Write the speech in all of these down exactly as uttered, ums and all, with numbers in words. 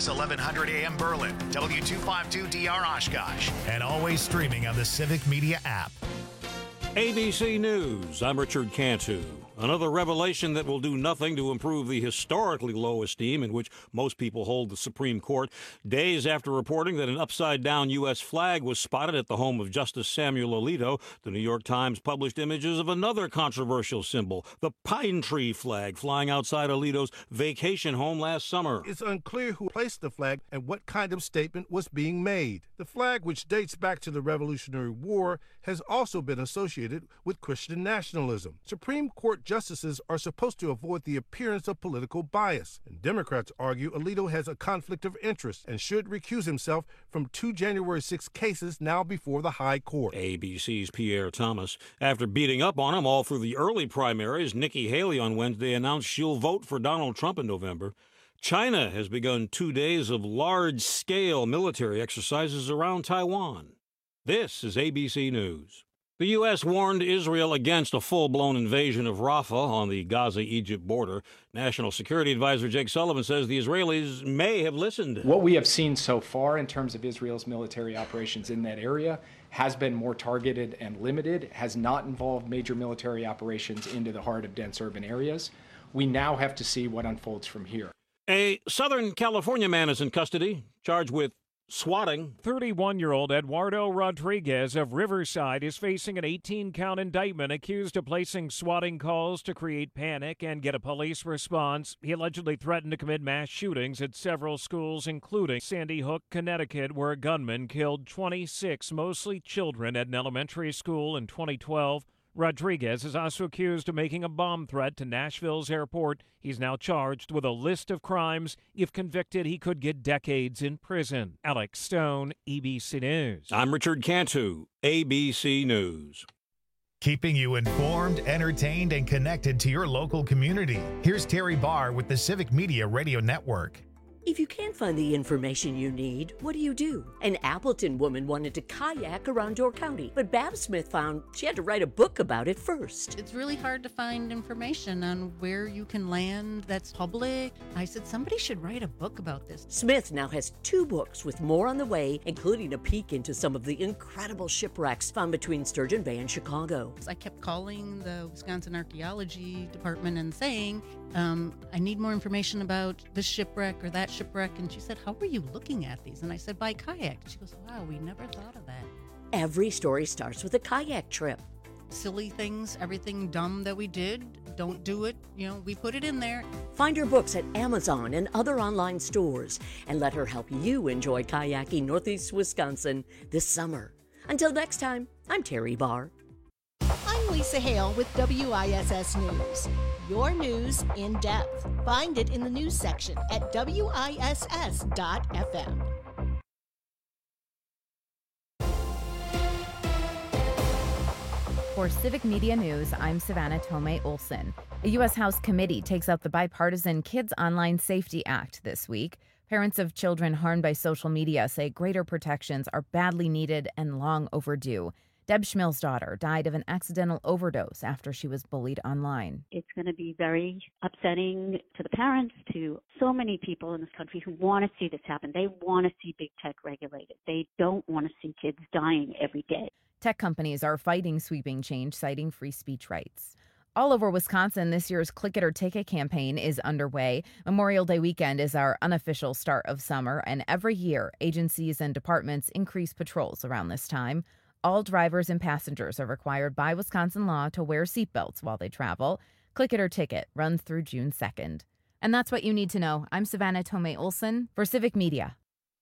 Fox eleven hundred A M Berlin, W two fifty-two D R Oshkosh, and always streaming on the Civic Media app. A B C News, I'm Richard Cantu. Another revelation that will do nothing to improve the historically low esteem in which most people hold the Supreme Court. Days after reporting that an upside-down U S flag was spotted at the home of Justice Samuel Alito, the New York Times published images of another controversial symbol, the pine tree flag flying outside Alito's vacation home last summer. It's unclear who placed the flag and what kind of statement was being made. The flag, which dates back to the Revolutionary War, has also been associated with Christian nationalism. Supreme Court justices are supposed to avoid the appearance of political bias, and Democrats argue Alito has a conflict of interest and should recuse himself from two January sixth cases now before the High Court. A B C's Pierre Thomas. After beating up on him all through the early primaries, Nikki Haley on Wednesday announced she'll vote for Donald Trump in November. China has begun two days of large-scale military exercises around Taiwan. This is A B C News. The U S warned Israel against a full-blown invasion of Rafah on the Gaza-Egypt border. National Security Advisor Jake Sullivan says the Israelis may have listened. What we have seen so far in terms of Israel's military operations in that area has been more targeted and limited, has not involved major military operations into the heart of dense urban areas. We now have to see what unfolds from here. A Southern California man is in custody, charged with swatting. thirty-one-year-old Eduardo Rodriguez of Riverside is facing an eighteen-count indictment accused of placing swatting calls to create panic and get a police response. He allegedly threatened to commit mass shootings at several schools, including Sandy Hook, Connecticut, where a gunman killed twenty-six, mostly children, at an elementary school in twenty twelve. Rodriguez is also accused of making a bomb threat to Nashville's airport. He's now charged with a list of crimes. If convicted, he could get decades in prison. Alex Stone, A B C News. I'm Richard Cantu, A B C News. Keeping you informed, entertained, and connected to your local community. Here's Terry Barr with the Civic Media Radio Network. If you can't find the information you need, what do you do? An Appleton woman wanted to kayak around Door County, but Bab Smith found she had to write a book about it first. It's really hard to find information on where you can land that's public. I said, somebody should write a book about this. Smith now has two books with more on the way, including a peek into some of the incredible shipwrecks found between Sturgeon Bay and Chicago. I kept calling the Wisconsin Archaeology Department and saying, um, I need more information about this shipwreck or that shipwreck. And she said, how were you looking at these? And I said, by kayak. She goes, wow, we never thought of that. Every story starts with a kayak trip. Silly things, everything dumb that we did, don't do it. You know, we put it in there. Find her books at Amazon and other online stores, and let her help you enjoy kayaking Northeast Wisconsin this summer. Until next time, I'm Terry Barr. I'm Lisa Hale with W I S S News. Your news in depth. Find it in the news section at W I S S dot F M. For Civic Media News, I'm Savannah Tomei Olson. A U S House committee takes up the bipartisan Kids Online Safety Act this week. Parents of children harmed by social media say greater protections are badly needed and long overdue. Deb Schmill's daughter died of an accidental overdose after she was bullied online. It's going to be very upsetting to the parents, to so many people in this country who want to see this happen. They want to see big tech regulated. They don't want to see kids dying every day. Tech companies are fighting sweeping change, citing free speech rights. All over Wisconsin, this year's Click It or Ticket campaign is underway. Memorial Day weekend is our unofficial start of summer, and every year, agencies and departments increase patrols around this time. All drivers and passengers are required by Wisconsin law to wear seatbelts while they travel. Click It or Ticket runs through June second. And that's what you need to know. I'm Savannah Tomei Olson for Civic Media.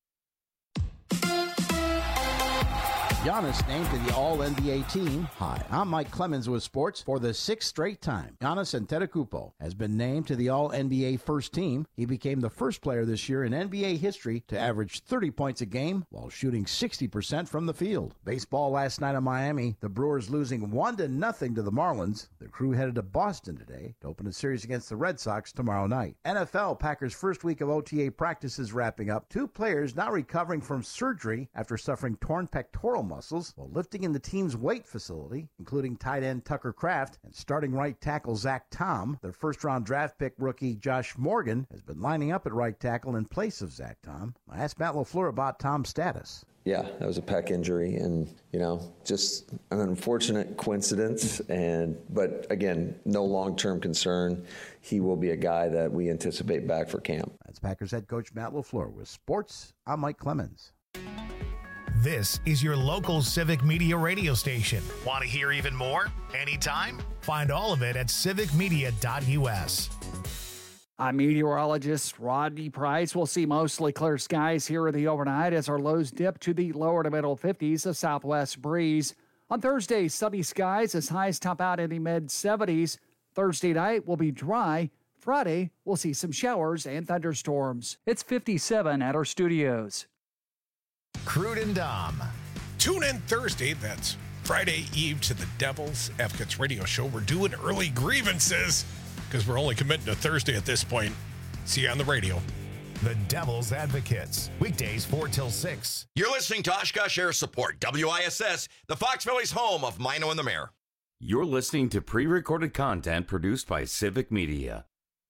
Giannis named to the All N B A team. Hi, I'm Mike Clemens with sports. For the sixth straight time, Giannis Antetokounmpo has been named to the All N B A first team. He became the first player this year in N B A history to average thirty points a game while shooting sixty percent from the field. Baseball last night in Miami, the Brewers losing one to nothing to the Marlins. The crew headed to Boston today to open a series against the Red Sox tomorrow night. N F L, Packers' first week of O T A practice is wrapping up. Two players now recovering from surgery after suffering torn pectoral muscles muscles while lifting in the team's weight facility, including tight end Tucker Kraft and starting right tackle Zach Tom. Their first-round draft pick rookie Josh Morgan has been lining up at right tackle in place of Zach Tom. I asked Matt LaFleur about Tom's status. Yeah, that was a pec injury, and you know, just an unfortunate coincidence. And but again, no long-term concern. He will be a guy that we anticipate back for camp. That's Packers head coach Matt LaFleur. With sports, I'm Mike Clemens. This is your local Civic Media radio station. Want to hear even more? Anytime? Find all of it at civic media dot u s. I'm meteorologist Rodney Price. We'll see mostly clear skies here in the overnight as our lows dip to the lower to middle fifties, a southwest breeze. On Thursday, sunny skies as highs top out in the mid seventies. Thursday night will be dry. Friday, we'll see some showers and thunderstorms. It's fifty-seven at our studios. Crude and Dom. Tune in Thursday, that's Friday Eve, to the Devil's Advocates radio show. We're doing early grievances because we're only committing to Thursday at this point. See you on the radio. The Devil's Advocates, weekdays four till six. You're listening to Oshkosh Air Support, W I S S, the Fox Valley's home of Mino and the Mayor. You're listening to pre-recorded content produced by Civic Media.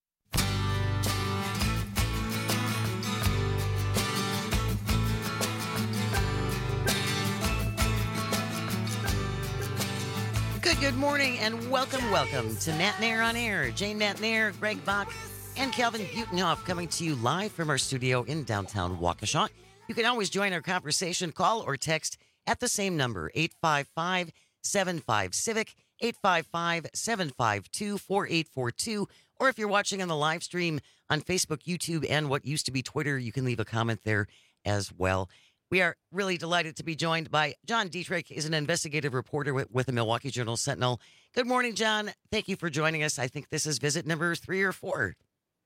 Good, good morning, and welcome, welcome to Nat Nair on Air. Jane Nat Nair, Greg Bach, and Calvin Butenhoff coming to you live from our studio in downtown Waukesha. You can always join our conversation, call or text at the same number, eight five five, seven five, CIVIC, eight five five, seven five two, four eight four two, or if you're watching on the live stream on Facebook, YouTube, and what used to be Twitter, you can leave a comment there as well. We are really delighted to be joined by John Dietrich, is an investigative reporter with, with the Milwaukee Journal-Sentinel. Good morning, John. Thank you for joining us. I think this is visit number three or four.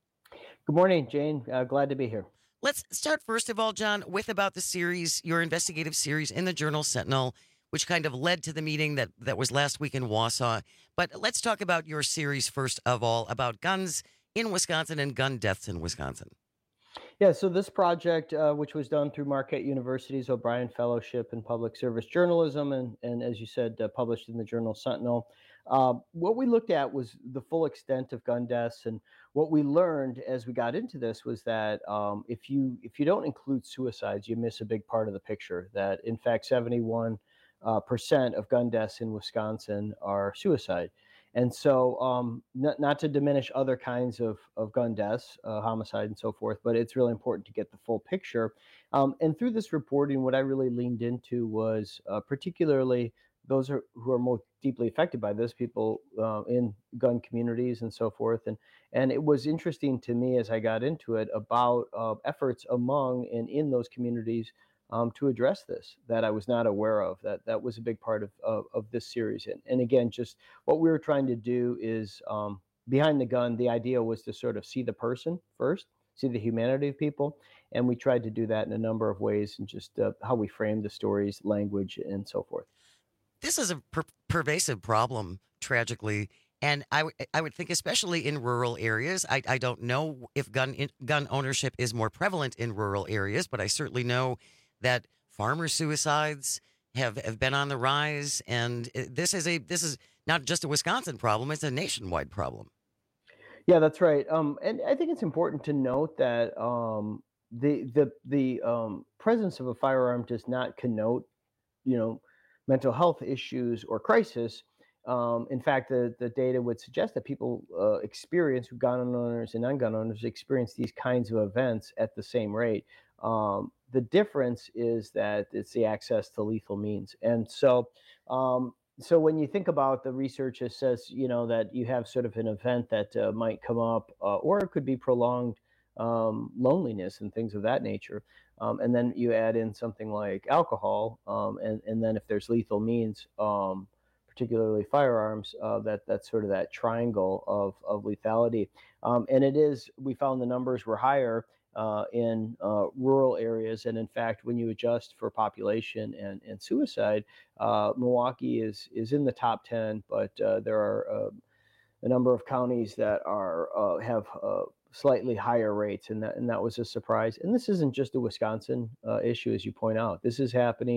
Good morning, Jane. Uh, glad to be here. Let's start, first of all, John, with about the series, your investigative series in the Journal-Sentinel, which kind of led to the meeting that, that was last week in Wausau. But let's talk about your series, first of all, about guns in Wisconsin and gun deaths in Wisconsin. Yeah, so this project, uh, which was done through Marquette University's O'Brien Fellowship in Public Service Journalism, and, and as you said, uh, published in the Journal-Sentinel, uh, what we looked at was the full extent of gun deaths. And what we learned as we got into this was that um, if you if you don't include suicides, you miss a big part of the picture. That, in fact, seventy-one uh, percent of gun deaths in Wisconsin are suicide. And so um, not, not to diminish other kinds of, of gun deaths, uh, homicide and so forth, but it's really important to get the full picture. Um, and through this reporting, what I really leaned into was uh, particularly those are, who are most deeply affected by this, people uh, in gun communities and so forth. And, and it was interesting to me as I got into it about uh, efforts among and in those communities Um, to address this that I was not aware of. That that was a big part of of, of this series. And, and again, just what we were trying to do is um, behind the gun, the idea was to sort of see the person first, see the humanity of people. And we tried to do that in a number of ways, and just uh, how we framed the stories, language, and so forth. This is a per- pervasive problem, tragically. And I, w- I would think, especially in rural areas, I, I don't know if gun in, gun ownership is more prevalent in rural areas, but I certainly know that farmer suicides have, have been on the rise, and this is a this is not just a Wisconsin problem; it's a nationwide problem. Yeah, that's right. Um, and I think it's important to note that um, the the the um, presence of a firearm does not connote, you know, mental health issues or crisis. Um, in fact, the, the data would suggest that people uh, experience, gun owners and non-gun owners experience these kinds of events at the same rate. Um, the difference is that it's the access to lethal means. And so, um, so when you think about the research, it says, you know, that you have sort of an event that uh, might come up, uh, or it could be prolonged um, loneliness and things of that nature. Um, and then you add in something like alcohol, um, and, and then if there's lethal means, um, particularly firearms, uh, that that's sort of that triangle of, of lethality. Um, and it is, we found the numbers were higher uh, in uh, rural areas. And in fact, when you adjust for population and, and suicide, uh, Milwaukee is is in the top ten, but uh, there are uh, a number of counties that are uh, have uh, slightly higher rates, and that and that was a surprise. And this isn't just a Wisconsin uh, issue, as you point out. This is happening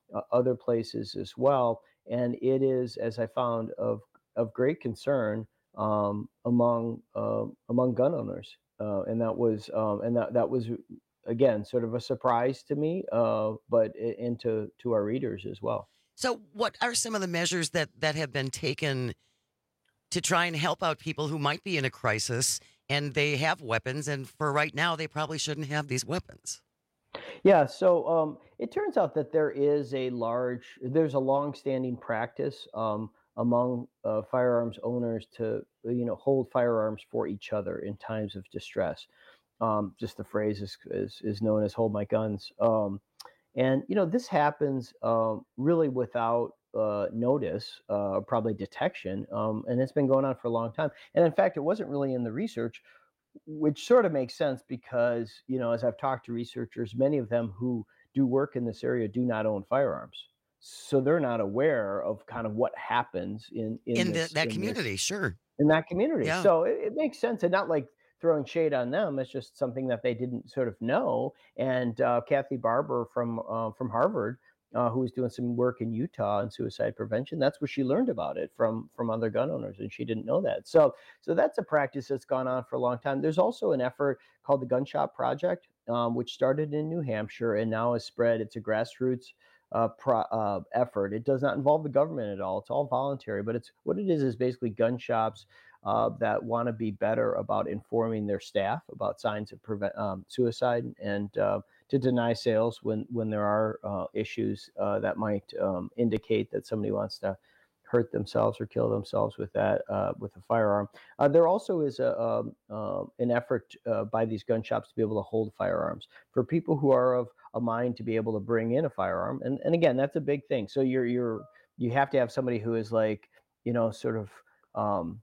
uh, other places as well. And it is, as I found, of of great concern um, among uh, among gun owners, uh, and that was um, and that that was again sort of a surprise to me, uh, but and to to our readers as well. So, what are some of the measures that that have been taken to try and help out people who might be in a crisis and they have weapons, and for right now they probably shouldn't have these weapons? Yeah, so um, it turns out that there is a large, there's a long-standing practice um, among uh, firearms owners to, you know, hold firearms for each other in times of distress. Um, just the phrase is, is is known as "hold my guns," um, and you know this happens um, really without uh, notice, uh, probably detection, um, and it's been going on for a long time. And in fact, it wasn't really in the research, which sort of makes sense because, you know, as I've talked to researchers, many of them who do work in this area do not own firearms. So they're not aware of kind of what happens in in, In this, the, that in community, this, sure. in that community. Yeah. So it, it makes sense, and not like throwing shade on them. It's just something that they didn't sort of know. And uh, Kathy Barber from uh, from Harvard, uh, who was doing some work in Utah on suicide prevention, that's where she learned about it from from other gun owners, and she didn't know that. So so that's a practice that's gone on for a long time. There's also an effort called the Gun Shop Project, um, which started in New Hampshire and now has spread. It's a grassroots uh, pro, uh, effort. It does not involve the government at all. It's all voluntary, but it's what it is is basically gun shops uh, that want to be better about informing their staff about signs of prevent um, suicide, and uh, to deny sales when when there are uh, issues uh, that might um, indicate that somebody wants to hurt themselves or kill themselves with that uh, with a firearm. Uh, there also is a um, uh, an effort uh, by these gun shops to be able to hold firearms for people who are of a mind to be able to bring in a firearm. And and again, that's a big thing. So you're you're you have to have somebody who is like, you know, sort of um,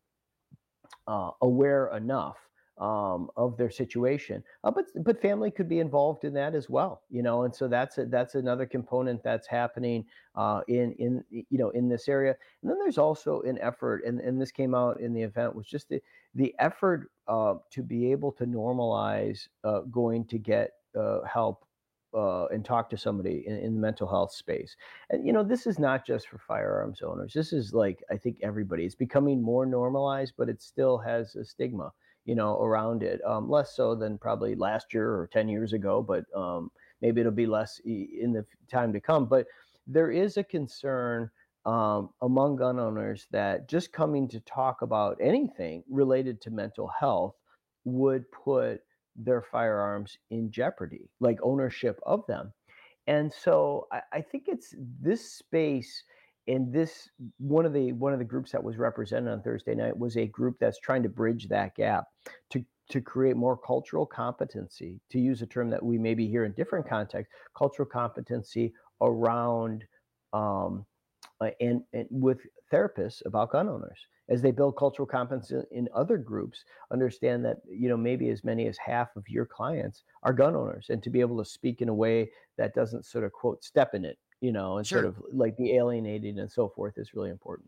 uh, aware enough um, of their situation. Uh, but but family could be involved in that as well, you know. And so that's a, that's another component that's happening uh, in in you know in this area. And then there's also an effort, and, and this came out in the event, was just the the effort uh, to be able to normalize uh, going to get uh, help uh, and talk to somebody in, in the mental health space. And, you know, this is not just for firearms owners. This is like, I think everybody, it's becoming more normalized, but it still has a stigma, you know, around it. Um, less so than probably last year or ten years ago, but um, maybe it'll be less in the time to come. But there is a concern um, among gun owners that just coming to talk about anything related to mental health would put their firearms in jeopardy, like ownership of them. And so I, I think it's this space, and this one of the one of the groups that was represented on Thursday night was a group that's trying to bridge that gap to to create more cultural competency, to use a term that we maybe hear in different contexts, cultural competency around um, uh, and, and with therapists about gun owners. As they build cultural competence in other groups, understand that, you know, maybe as many as half of your clients are gun owners, and to be able to speak in a way that doesn't sort of quote step in it, you know, and Sure. sort of like be alienated and so forth is really important.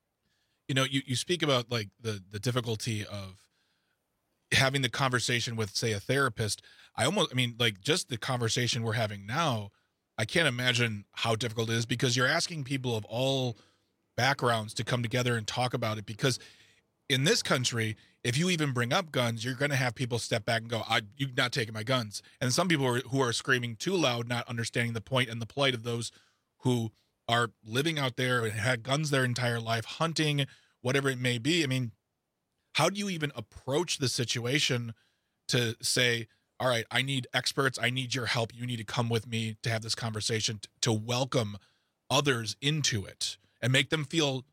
You know, you, you speak about like the, the difficulty of having the conversation with, say, a therapist. I almost, I mean, like just the conversation we're having now, I can't imagine how difficult it is, because you're asking people of all backgrounds to come together and talk about it. Because in this country, if you even bring up guns, you're going to have people step back and go, I, you're not taking my guns. And some people are, who are screaming too loud, not understanding the point and the plight of those who are living out there and had guns their entire life, hunting, whatever it may be. I mean, how do you even approach the situation to say, all right, I need experts, I need your help, you need to come with me to have this conversation, t- to welcome others into it and make them feel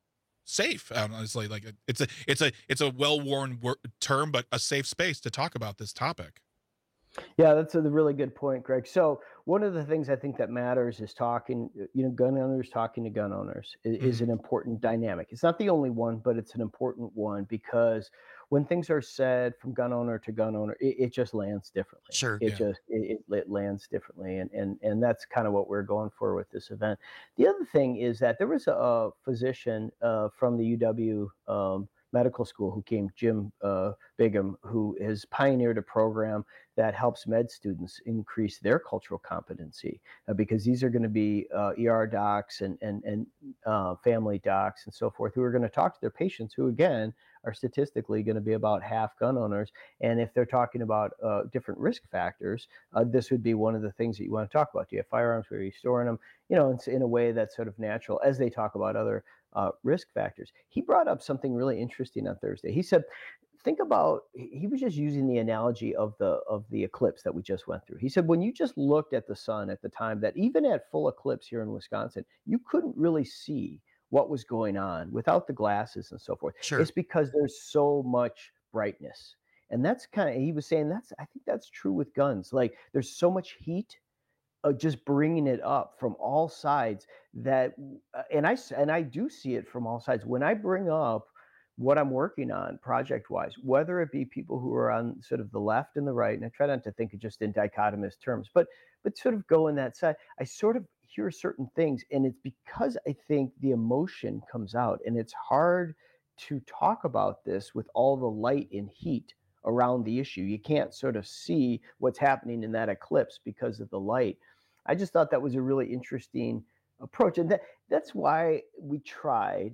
safe? Honestly, like it's a it's a it's a well-worn wor- term, but a safe space to talk about this topic. Yeah, that's a really good point, Greg. So one of the things I think that matters is talking, you know, gun owners talking to gun owners is, is an important dynamic. It's not the only one, but it's an important one, because when things are said from gun owner to gun owner, it, it just lands differently. Sure. It Yeah. just, it, it lands differently. And, and, and that's kind of what we're going for with this event. The other thing is that there was a, a physician uh, from the U W um, medical school who came, Jim uh, Bigham, who has pioneered a program that helps med students increase their cultural competency, uh, because these are going to be uh, E R docs and and and uh, family docs and so forth, who are going to talk to their patients, who again are statistically going to be about half gun owners. And if they're talking about uh, different risk factors, uh, this would be one of the things that you want to talk about. Do you have firearms? Where are you storing them? You know, it's in a way that's sort of natural as they talk about other uh, risk factors. He brought up something really interesting on Thursday. He said, think about, he was just using the analogy of the of the eclipse that we just went through. He said, when you just looked at the sun at the time, that even at full eclipse here in Wisconsin, you couldn't really see what was going on without the glasses and so forth. Sure. It's because there's so much brightness. And that's kind of, he was saying that's, I think that's true with guns. Like there's so much heat, uh, just bringing it up from all sides that, uh, and I, and I do see it from all sides. When I bring up what I'm working on project wise, whether it be people who are on sort of the left and the right, and I try not to think of just in dichotomous terms, but, but sort of go in that side, I sort of hear certain things, and it's because I think the emotion comes out, and it's hard to talk about this with all the light and heat around the issue. You can't sort of see what's happening in that eclipse because of the light. I just thought that was a really interesting approach, and that, that's why we tried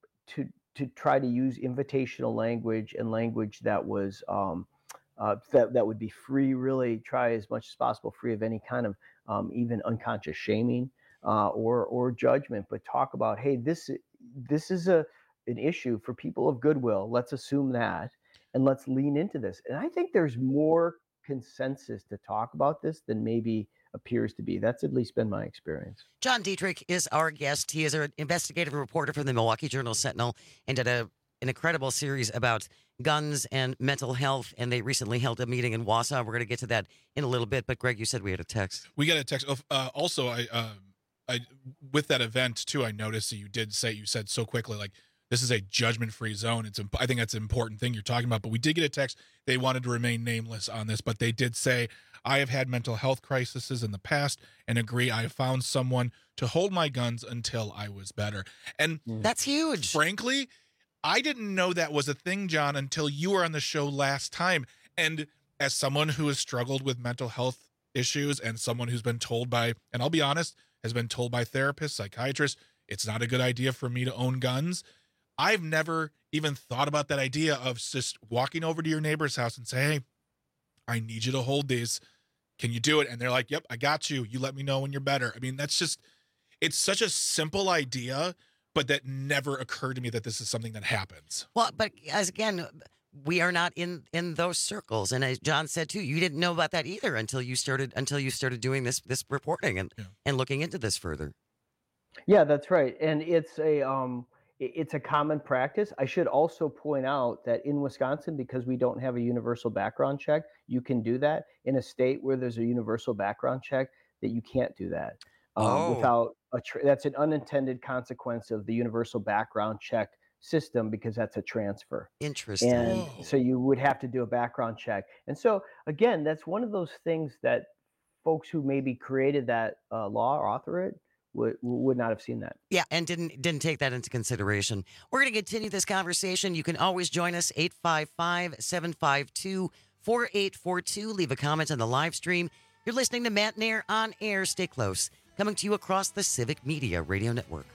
to to try to use invitational language and language that was um, uh, that that would be free. Really try as much as possible free of any kind of um, even unconscious shaming uh, or or judgment, but talk about, hey, this this is a an issue for people of goodwill. Let's assume that, and let's lean into this. And I think there's more consensus to talk about this than maybe appears to be. That's at least been my experience. John Dietrich is our guest. He is an investigative reporter for the Milwaukee Journal-Sentinel and did a, an incredible series about guns and mental health, and they recently held a meeting in Wausau. We're going to get to that in a little bit, but Greg, you said we had a text. We got a text. Uh, also, I, uh, I, with that event, too, I noticed that you did say, you said so quickly, like, this is a judgment-free zone. It's I think that's an important thing you're talking about. But we did get a text. They wanted to remain nameless on this, but they did say, I have had mental health crises in the past and agree I have found someone to hold my guns until I was better. And that's huge. Frankly, I didn't know that was a thing, John, until you were on the show last time. And as someone who has struggled with mental health issues and someone who's been told by, and I'll be honest, has been told by therapists, psychiatrists, it's not a good idea for me to own guns. I've never even thought about that idea of just walking over to your neighbor's house and say, hey, I need you to hold these. Can you do it? And they're like, yep, I got you. You let me know when you're better. I mean, that's just, it's such a simple idea, but that never occurred to me that this is something that happens. Well, but as again, we are not in, in those circles. And as John said too, you didn't know about that either until you started, until you started doing this, this reporting and, yeah. and looking into this further. Yeah, that's right. And it's a, um, it's a common practice. I should also point out that in Wisconsin, because we don't have a universal background check, you can do that. In a state where there's a universal background check, that you can't do that um, oh. without a. Tra- that's an unintended consequence of the universal background check system, because that's a transfer. Interesting. And oh. so you would have to do a background check. And so again, that's one of those things that folks who maybe created that uh, law or author it would would not have seen that. Yeah, and didn't didn't take that into consideration. We're going to continue this conversation. You can always join us, eight five five, seven five two, four eight four two. Leave a comment on the live stream. You're listening to Matt Nair on air. Stay close. Coming to you across the Civic Media Radio Network.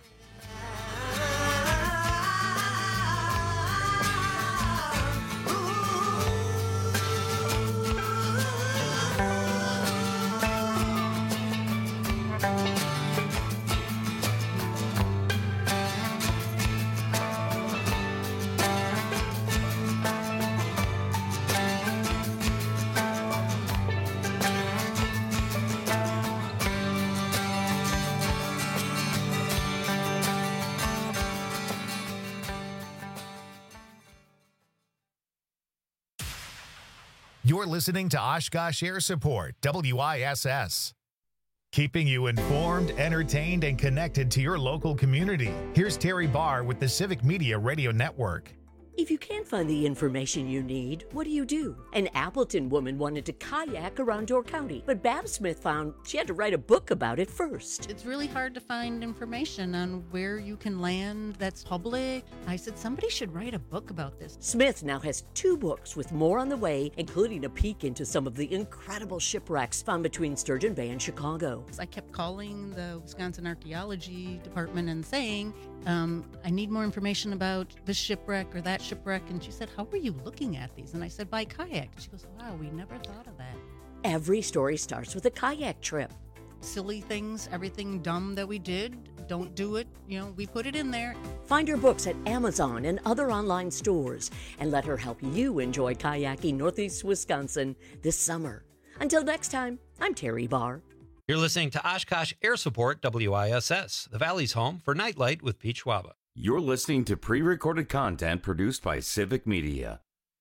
You're listening to Oshkosh Air Support, W I S S. Keeping you informed, entertained, and connected to your local community. Here's Terry Barr with the Civic Media Radio Network. If you can't find the information you need, what do you do? An Appleton woman wanted to kayak around Door County, but Bab Smith found she had to write a book about it first. It's really hard to find information on where you can land that's public. I said, somebody should write a book about this. Smith now has two books with more on the way, including a peek into some of the incredible shipwrecks found between Sturgeon Bay and Chicago. I kept calling the Wisconsin Archaeology Department and saying, um, I need more information about this shipwreck or that shipwreck. And she said, how are you looking at these? And I said, by kayak. She goes, wow, we never thought of that. Every story starts with a kayak trip. Silly things, everything dumb that we did, don't do it. You know, we put it in there. Find her books at Amazon and other online stores and let her help you enjoy kayaking Northeast Wisconsin this summer. Until next time, I'm Terry Barr. You're listening to Oshkosh Air Support W I S S, the Valley's home for Nightlight with Pete Schwaba. You're listening to pre-recorded content produced by Civic Media.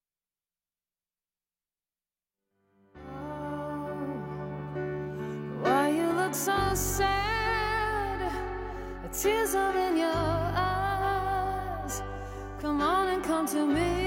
Why you look so sad? Tears are in your eyes. Come on and come to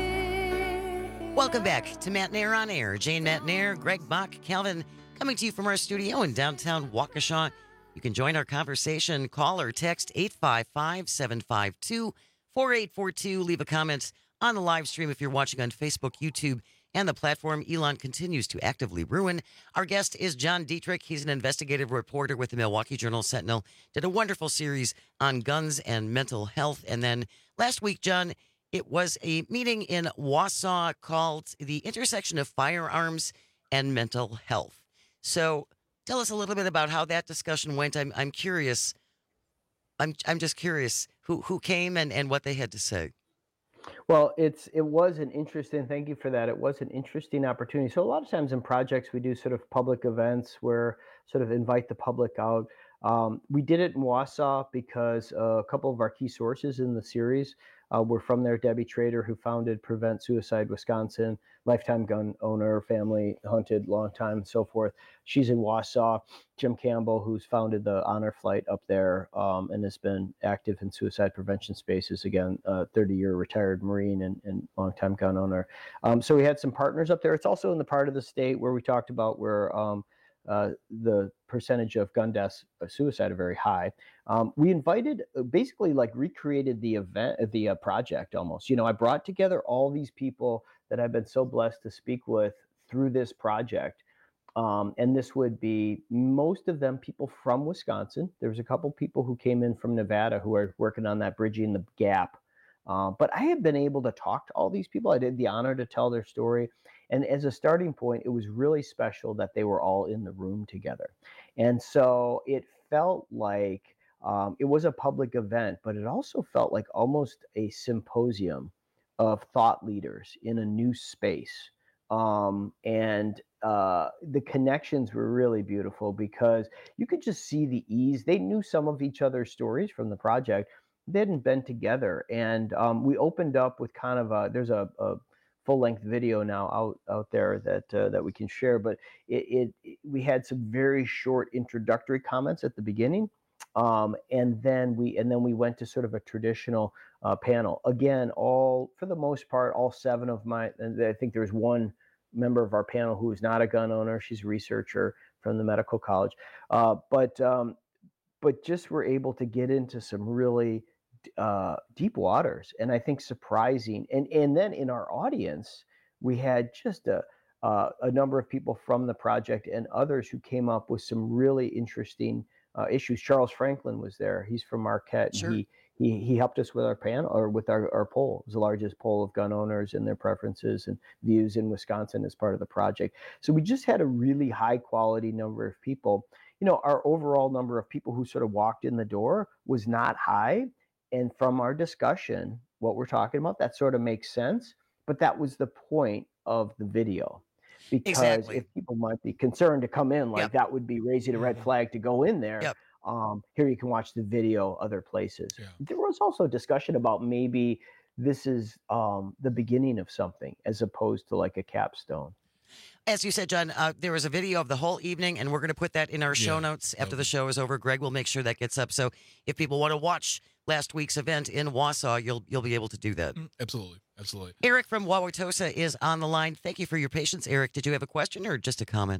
me. Welcome back to Matt Nair on Air. Jane Matt Nair, Greg Bach, Calvin, coming to you from our studio in downtown Waukesha. You can join our conversation. Call or text eight five five, seven five two, four eight four two. Leave a comment on the live stream if you're watching on Facebook, YouTube, and the platform Elon continues to actively ruin. Our guest is John Dietrich. He's an investigative reporter with the Milwaukee Journal-Sentinel. Did a wonderful series on guns and mental health. And then last week, John, it was a meeting in Wausau called The Intersection of Firearms and Mental Health. So tell us a little bit about how that discussion went. I'm I'm curious. I'm I'm just curious who who came and, and what they had to say. Well, it's it was an interesting. Thank you for that. It was an interesting opportunity. So a lot of times in projects we do sort of public events where sort of invite the public out. Um, we did it in Wausau because uh, a couple of our key sources in the series uh, were from there. Debbie Trader, who founded Prevent Suicide Wisconsin, lifetime gun owner, family hunted, long time, and so forth. She's in Wausau. Jim Campbell, who's founded the Honor Flight up there um, and has been active in suicide prevention spaces, again, uh, thirty-year retired Marine and, and longtime gun owner. Um, so we had some partners up there. It's also in the part of the state where we talked about where um, uh, the percentage of gun deaths, uh, suicide are very high. Um, we invited, uh, basically like recreated the event, uh, the uh, project almost. You know, I brought together all these people that I've been so blessed to speak with through this project. Um, and this would be most of them people from Wisconsin. There was a couple people who came in from Nevada who are working on that bridging the gap. Uh, but I have been able to talk to all these people. I did the honor to tell their story. And as a starting point, it was really special that they were all in the room together. And so it felt like um, it was a public event, but it also felt like almost a symposium of thought leaders in a new space. Um, and uh, the connections were really beautiful because you could just see the ease. They knew some of each other's stories from the project. They hadn't been together. And um, we opened up with kind of a, there's a, a full-length video now out out there that uh, that we can share, but it, it, it we had some very short introductory comments at the beginning. Um, and then we and then we went to sort of a traditional uh, panel. Again, all for the most part, all seven of my, and I think there's one member of our panel who is not a gun owner. She's a researcher from the medical college, uh, but um, but just were able to get into some really uh, deep waters, and I think surprising. And and then in our audience, we had just a uh, a number of people from the project and others who came up with some really interesting Uh, issues. Charles Franklin was there. He's from Marquette. Sure. He, he he helped us with our panel or with our, our poll. It was the largest poll of gun owners and their preferences and views in Wisconsin as part of the project. So we just had a really high quality number of people. You know, our overall number of people who sort of walked in the door was not high. And from our discussion, what we're talking about, that sort of makes sense. But that was the point of the video. Because Exactly. if people might be concerned to come in, like Yep. that would be raising a red flag to go in there. Yep. Um, here you can watch the video other places. There was also discussion about maybe this is um, the beginning of something as opposed to like a capstone. As you said, John, uh, there was a video of the whole evening, and we're going to put that in our show Yeah. notes after the show is over. Greg will make sure that gets up. So if people want to watch last week's event in Wausau, you'll you'll be able to do that. Absolutely. Absolutely. Eric from Wauwatosa is on the line. Thank you for your patience, Eric. Did you have a question or just a comment?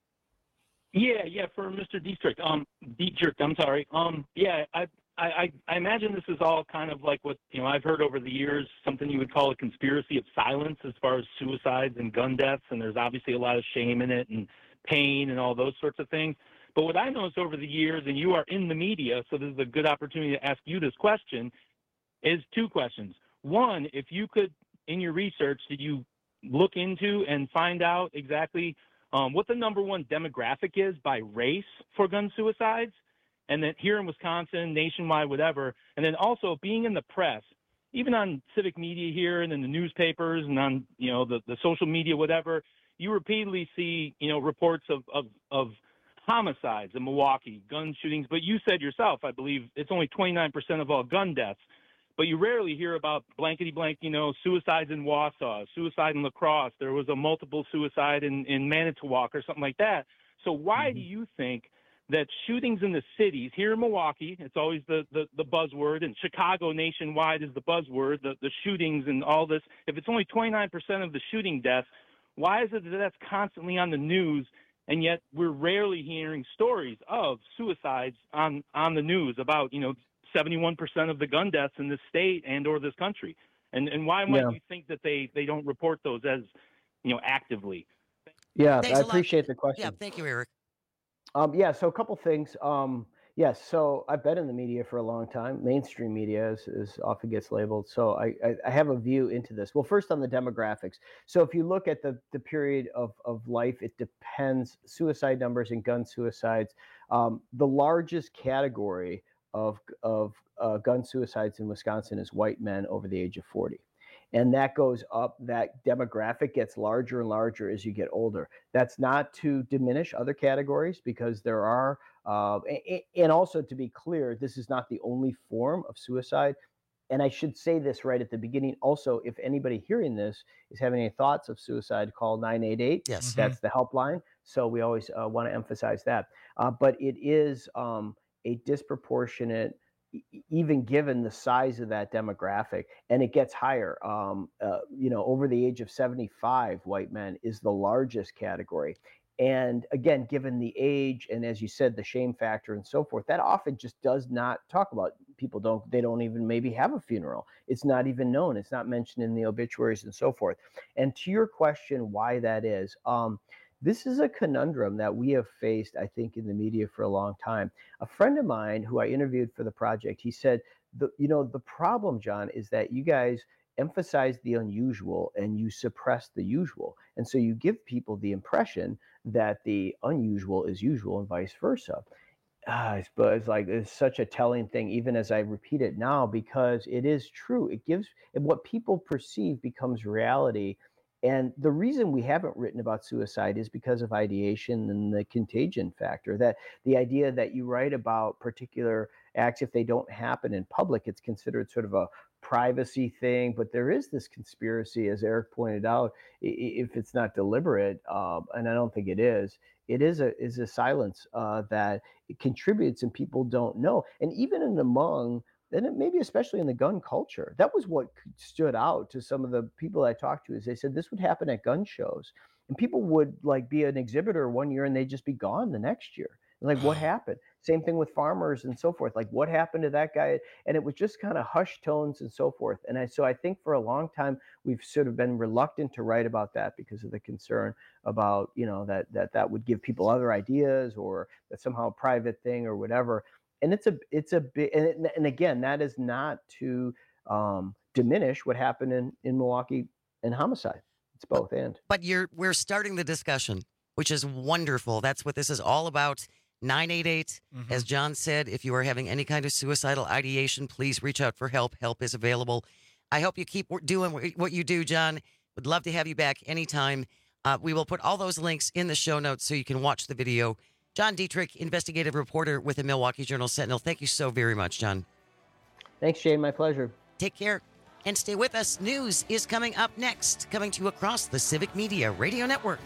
Yeah, yeah, for Mister Dietrich. Um, Dietrich, I'm sorry. Um, yeah, I, I, I imagine this is all kind of like what, you know, I've heard over the years, something you would call a conspiracy of silence as far as suicides and gun deaths, and there's obviously a lot of shame in it and pain and all those sorts of things. But what I noticed over the years, and you are in the media, so this is a good opportunity to ask you this question, is two questions. One, if you could, in your research, did you look into and find out exactly um, what the number one demographic is by race for gun suicides? And then here in Wisconsin, nationwide, whatever. And then also being in the press, even on civic media here and in the newspapers and on, you know, the, the social media, whatever, you repeatedly see, you know, reports of, of, of homicides in Milwaukee, gun shootings. But you said yourself, I believe, it's only twenty-nine percent of all gun deaths. But you rarely hear about blankety blank, you know, suicides in Wausau, suicide in La Crosse. There was a multiple suicide in, in Manitowoc or something like that. So why mm-hmm. do you think that shootings in the cities, here in Milwaukee, it's always the, the, the buzzword, and Chicago nationwide is the buzzword, the, the shootings and all this. If it's only twenty-nine percent of the shooting deaths, why is it that that's constantly on the news, and yet we're rarely hearing stories of suicides on, on the news about, you know, seventy-one percent of the gun deaths in this state and or this country? And and why might Yeah. you think that they, they don't report those as, you know, actively? Yeah, Thanks I a lot. appreciate the question. Yeah, thank you, Eric. Um, yeah, so a couple things. Um, yes, so I've been in the media for a long time. Mainstream media is, is often gets labeled. So I, I, I have a view into this. Well, first on the demographics. So if you look at the, the period of, of life, it depends. Suicide numbers and gun suicides. Um, the largest category of, of uh, gun suicides in Wisconsin is white men over the age of forty. And that goes up, that demographic gets larger and larger as you get older. That's not to diminish other categories, because there are, uh, and also to be clear, this is not the only form of suicide. And I should say this right at the beginning. Also, if anybody hearing this is having any thoughts of suicide, call nine eight eight. Yes. That's the helpline. So we always uh, want to emphasize that. Uh, but it is um, a disproportionate, even given the size of that demographic, and it gets higher. Um, uh, you know, over the age of seventy-five, white men is the largest category. And again, given the age and, as you said, the shame factor and so forth, that often just does not talk about. People don't, they don't even maybe have a funeral. It's not even known. It's not mentioned in the obituaries and so forth. And to your question, why that is, um, this is a conundrum that we have faced, I think, in the media for a long time. A friend of mine who I interviewed for the project, he said, the, you know, the problem, John, is that you guys emphasize the unusual and you suppress the usual. And so you give people the impression that the unusual is usual and vice versa. Ah, but it's like, it's such a telling thing, even as I repeat it now, because it is true. It gives, and what people perceive becomes reality. And the reason we haven't written about suicide is because of ideation and the contagion factor, that the idea that you write about particular acts, if they don't happen in public, it's considered sort of a privacy thing. But there is this conspiracy, as Eric pointed out, if it's not deliberate, um, and I don't think it is, it is a is a silence uh, that it contributes and people don't know. And even in among and maybe especially in the gun culture, that was what stood out to some of the people I talked to, is they said this would happen at gun shows, and people would like be an exhibitor one year and they'd just be gone the next year. Like, what happened? Same thing with farmers and so forth. Like, what happened to that guy? And it was just kind of hushed tones and so forth. And I, so I think for a long time, we've sort of been reluctant to write about that because of the concern about, you know, that, that that would give people other ideas, or that somehow a private thing or whatever. And it's a, it's a big, and, it, and again, that is not to um, diminish what happened in, in Milwaukee and homicide. It's both and. But you're, we're starting the discussion, which is wonderful. That's what this is all about. nine eight eight, mm-hmm. As John said, if you are having any kind of suicidal ideation, please reach out for help. Help is available. I hope you keep doing what you do, John. Would love to have you back anytime. Uh, we will put all those links in the show notes so you can watch the video. John Dietrich, investigative reporter with the Milwaukee Journal-Sentinel. Thank you so very much, John. Thanks, Shane. My pleasure. Take care and stay with us. News is coming up next, coming to you across the Civic Media Radio Network.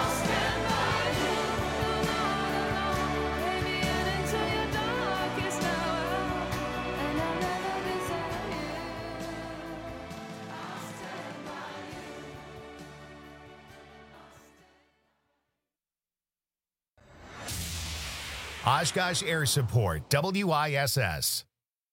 Into your darkest Oshkosh Air Support, W I S S.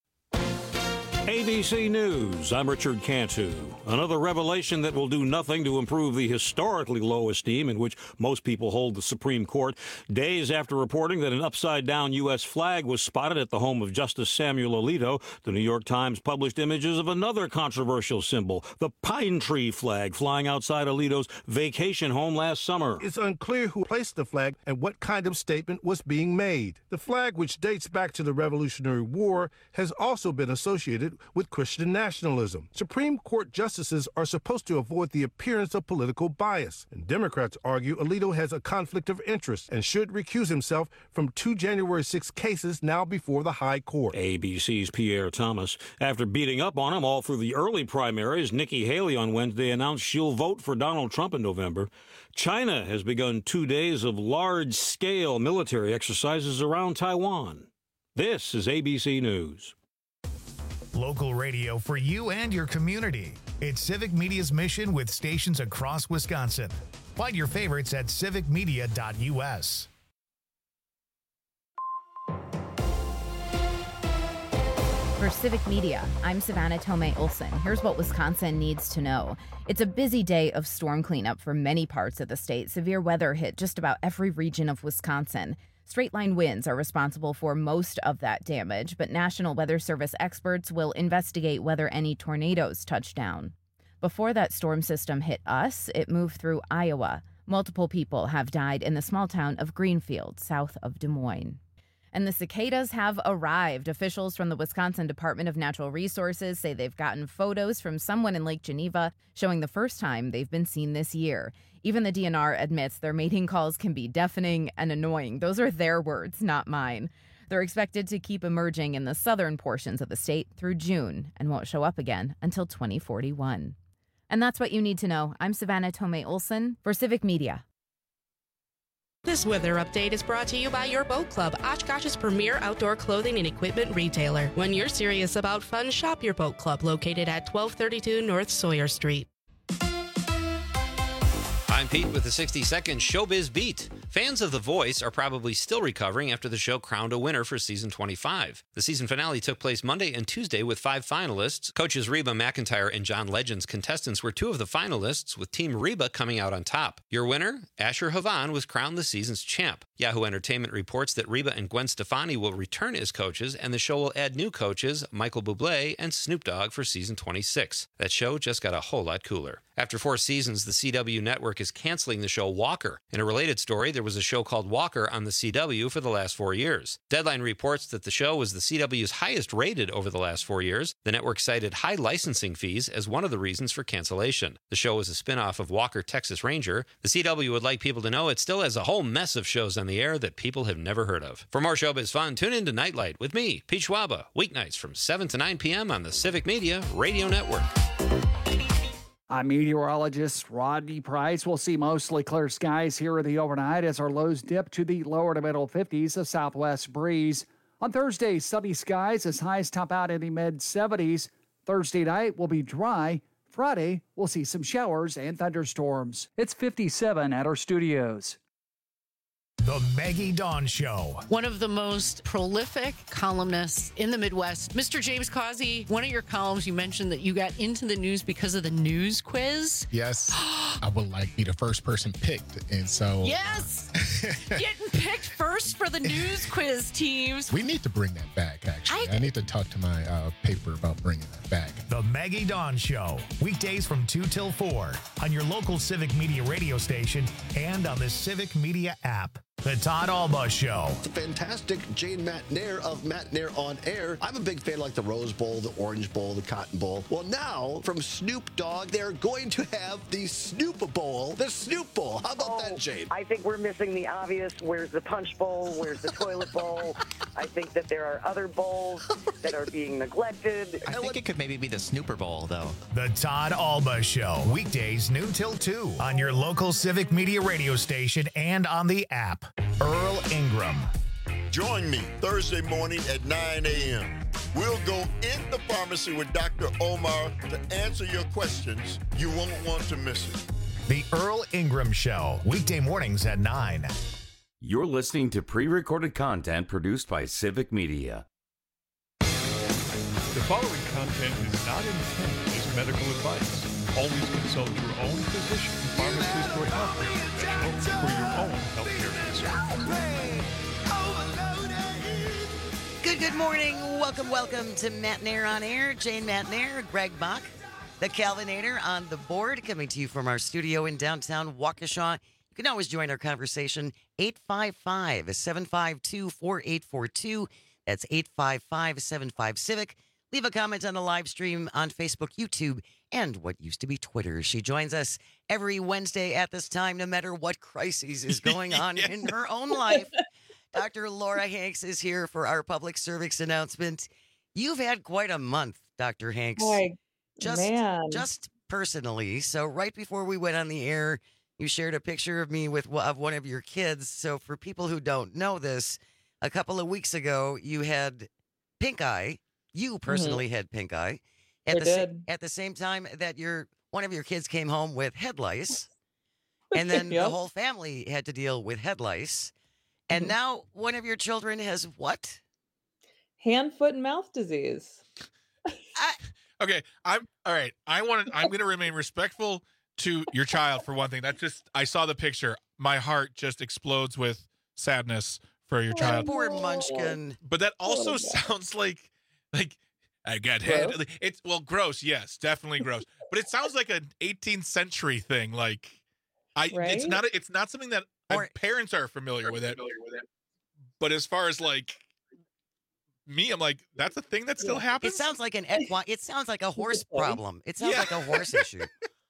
A B C News, I'm Richard Cantu. Another revelation that will do nothing to improve the historically low esteem in which most people hold the Supreme Court. Days after reporting that an upside-down U S flag was spotted at the home of Justice Samuel Alito, the New York Times published images of another controversial symbol, the pine tree flag flying outside Alito's vacation home last summer. It's unclear who placed the flag and what kind of statement was being made. The flag, which dates back to the Revolutionary War, has also been associated with Christian nationalism. Supreme Court justices are supposed to avoid the appearance of political bias, and Democrats argue Alito has a conflict of interest and should recuse himself from two January sixth cases now before the High Court. A B C's Pierre Thomas. After beating up on him all through the early primaries, Nikki Haley on Wednesday announced she'll vote for Donald Trump in November. China has begun two days of large-scale military exercises around Taiwan. This is A B C News. Local radio for you and your community. It's Civic Media's mission with stations across Wisconsin. Find your favorites at civic media dot U S. For Civic Media, I'm Savannah Tomei Olson. Here's what Wisconsin needs to know. It's a busy day of storm cleanup for many parts of the state. Severe weather hit just about every region of Wisconsin. Straight-line winds are responsible for most of that damage, but National Weather Service experts will investigate whether any tornadoes touched down. Before that storm system hit us, it moved through Iowa. Multiple people have died in the small town of Greenfield, south of Des Moines. And the cicadas have arrived. Officials from the Wisconsin Department of Natural Resources say they've gotten photos from someone in Lake Geneva showing the first time they've been seen this year. Even the D N R admits their mating calls can be deafening and annoying. Those are their words, not mine. They're expected to keep emerging in the southern portions of the state through June and won't show up again until twenty forty-one. And that's what you need to know. I'm Savannah Tomei Olson for Civic Media. This weather update is brought to you by Your Boat Club, Oshkosh's premier outdoor clothing and equipment retailer. When you're serious about fun, shop Your Boat Club, located at twelve thirty-two North Sawyer Street. I'm Pete with the sixty second Showbiz Beat. Fans of The Voice are probably still recovering after the show crowned a winner for season twenty-five. The season finale took place Monday and Tuesday with five finalists. Coaches Reba McEntire and John Legend's contestants were two of the finalists, with Team Reba coming out on top. Your winner, Asher Havan, was crowned the season's champ. Yahoo Entertainment reports that Reba and Gwen Stefani will return as coaches, and the show will add new coaches, Michael Bublé and Snoop Dogg, for season twenty-six. That show just got a whole lot cooler. After four seasons, the C W network is canceling the show Walker. In a related story, there was a show called Walker on the C W for the last four years. Deadline reports that the show was the C W's highest rated over the last four years. The network cited high licensing fees as one of the reasons for cancellation. The show is a spin-off of Walker, Texas Ranger. The C W would like people to know it still has a whole mess of shows on the air that people have never heard of. For more showbiz fun, tune in to Nightlight with me, Pete Schwaba, weeknights from seven to nine p.m. on the Civic Media Radio Network. I'm meteorologist Rodney Price. We'll see mostly clear skies here in the overnight as our lows dip to the lower to middle fifties, a southwest breeze. On Thursday, sunny skies as highs top out in the mid seventies. Thursday night will be dry. Friday, we'll see some showers and thunderstorms. It's fifty-seven at our studios. The Maggie Dawn Show. One of the most prolific columnists in the Midwest, Mister James Causey. One of your columns, you mentioned that you got into the news because of the news quiz. Yes, I would like be the first person picked, and so yes, getting picked first for the news quiz teams. We need to bring that back. Actually, I, I need to talk to my uh, paper about bringing that back. The Maggie Dawn Show, weekdays from two till four on your local Civic Media radio station and on the Civic Media app. The Todd Alba Show. The fantastic Jane Matt Nair of Matt Nair on Air. I'm a big fan of like the Rose Bowl, the Orange Bowl, the Cotton Bowl. Well, now from Snoop Dogg, they're going to have the Snoop Bowl, the Snoop Bowl. How about oh, that, Jane? I think we're missing the obvious. Where's the Punch Bowl? Where's the Toilet Bowl? I think that there are other bowls that are being neglected. I think it could maybe be the Snooper Bowl, though. The Todd Alba Show, weekdays noon till two on your local Civic Media radio station and on the app. Earl Ingram. Join me Thursday morning at nine a.m. We'll go in the pharmacy with Doctor Omar to answer your questions. You won't want to miss it. The Earl Ingram Show, weekday mornings at nine. You're listening to pre-recorded content produced by Civic Media. The following content is not intended as medical advice. Always consult your own physician, pharmacist, or healthcare professional for your own healthcare concern. Good, good morning. Welcome, welcome to Matt Nair on Air. Jane Matt Nair, Greg Bach, the Calvinator on the board, coming to you from our studio in downtown Waukesha. You can always join our conversation, eight five five, seven five two, four eight four two. That's eight five five, seven five, Civic. Leave a comment on the live stream on Facebook, YouTube, and what used to be Twitter. She joins us every Wednesday at this time, no matter what crisis is going on yeah. in her own life. Doctor Laura Hanks is here for our public service announcement. You've had quite a month, Doctor Hanks. Boy, just, man. just personally. So right before we went on the air, you shared a picture of me with of one of your kids. So for people who don't know this, a couple of weeks ago, you had pink eye. You personally mm-hmm. had pink eye. At I the did. Sa- at the same time that your one of your kids came home with head lice, and then yep. the whole family had to deal with head lice. And mm-hmm. now one of your children has what? Hand, foot, and mouth disease. I, okay, I'm all right. I want to. I'm going to remain respectful to your child for one thing. That just I saw the picture. My heart just explodes with sadness for your child. Poor Munchkin. But that also oh, sounds like like I got head. It's well, gross. Yes, definitely gross. But it sounds like an eighteenth century thing. Like I, right? it's not. A, it's not something that or, parents are familiar with it. But as far as like me, I'm like, that's a thing that still happens. It sounds like an equi- It sounds like a horse problem. It sounds yeah. like a horse issue.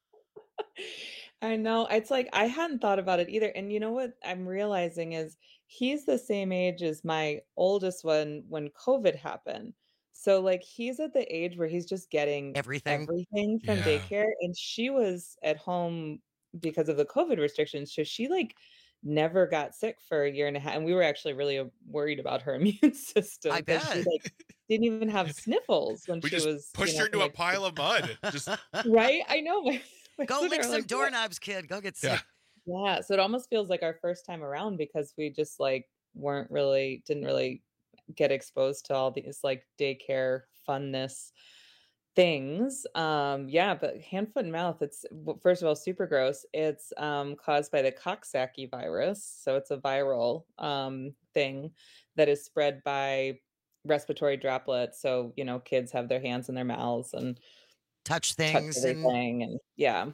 I know. It's like I hadn't thought about it either. And you know what I'm realizing is he's the same age as my oldest one when COVID happened. So like he's at the age where he's just getting everything, everything from yeah. daycare. And she was at home because of the COVID restrictions. So she like never got sick for a year and a half. And we were actually really worried about her immune system. I bet. She like didn't even have sniffles when we she just was pushed you know, her into like, a pile of mud. Just right. I know. My, my Go lick some like, doorknobs, kid. Go get sick. Yeah. yeah. So it almost feels like our first time around because we just like weren't really, didn't really get exposed to all these like daycare funness things. Um, yeah, but hand, foot, and mouth, it's first of all, super gross. It's um, caused by the Coxsackie virus. So it's a viral um, thing that is spread by respiratory droplets. So, you know, kids have their hands in their mouths and touch things touch everything and... and yeah.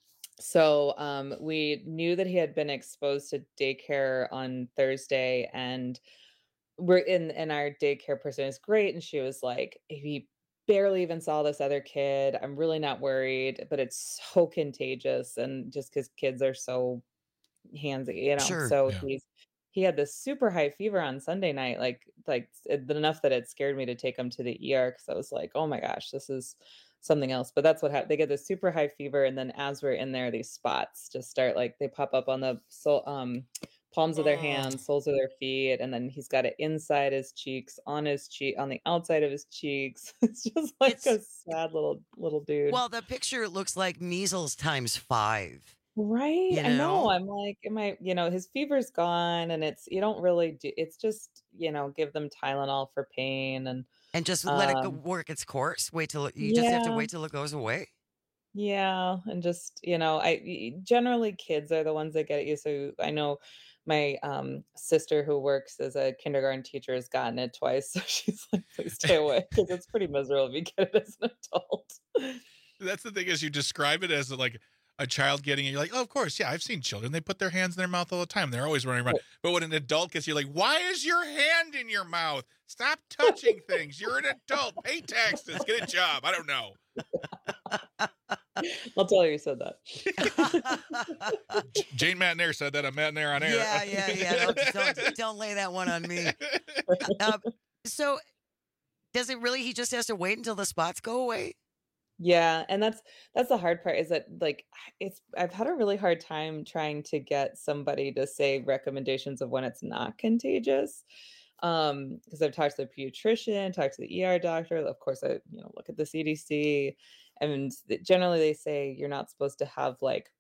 So um, we knew that he had been exposed to daycare on Thursday, and we're in, and our daycare person is great. And she was like, he barely even saw this other kid. I'm really not worried, but it's so contagious. And just because kids are so handsy, you know, sure. so yeah. he's, he had this super high fever on Sunday night, like, like enough that it scared me to take him to the E R. Cause I was like, oh my gosh, this is something else. But that's what happened. They get this super high fever. And then as we're in there, these spots just start like, they pop up on the so, um, palms of their hands, soles of their feet. And then he's got it inside his cheeks, on his cheek, on the outside of his cheeks. It's just like it's, a sad little, little dude. Well, the picture looks like measles times five. Right. You know? I know. I'm like, am I, you know, his fever's gone and it's, you don't really do, it's just, you know, give them Tylenol for pain and, and just let um, it go work its course. Wait till you yeah. just have to wait till it goes away. Yeah. And just, you know, I generally kids are the ones that get you. So I know my um, sister who works as a kindergarten teacher has gotten it twice. So she's like, please stay away because it's pretty miserable if you get it as an adult. That's the thing is you describe it as like a child getting it. You're like, oh, of course. Yeah, I've seen children. They put their hands in their mouth all the time. They're always running around. Right. But when an adult gets you, like, why is your hand in your mouth? Stop touching things. You're an adult. Pay taxes. Get a job. I don't know. I'll tell you, you said that. Jane Matt Nair said that on Matt Nair on Air. Yeah, yeah, yeah. Don't, don't, don't lay that one on me. Uh, so does it really, he just has to wait until the spots go away? Yeah. And that's, that's the hard part is that like, it's, I've had a really hard time trying to get somebody to say recommendations of when it's not contagious. Um, because I've talked to the pediatrician, talked to the E R doctor. Of course, I, you know, look at the C D C, and generally they say you're not supposed to have like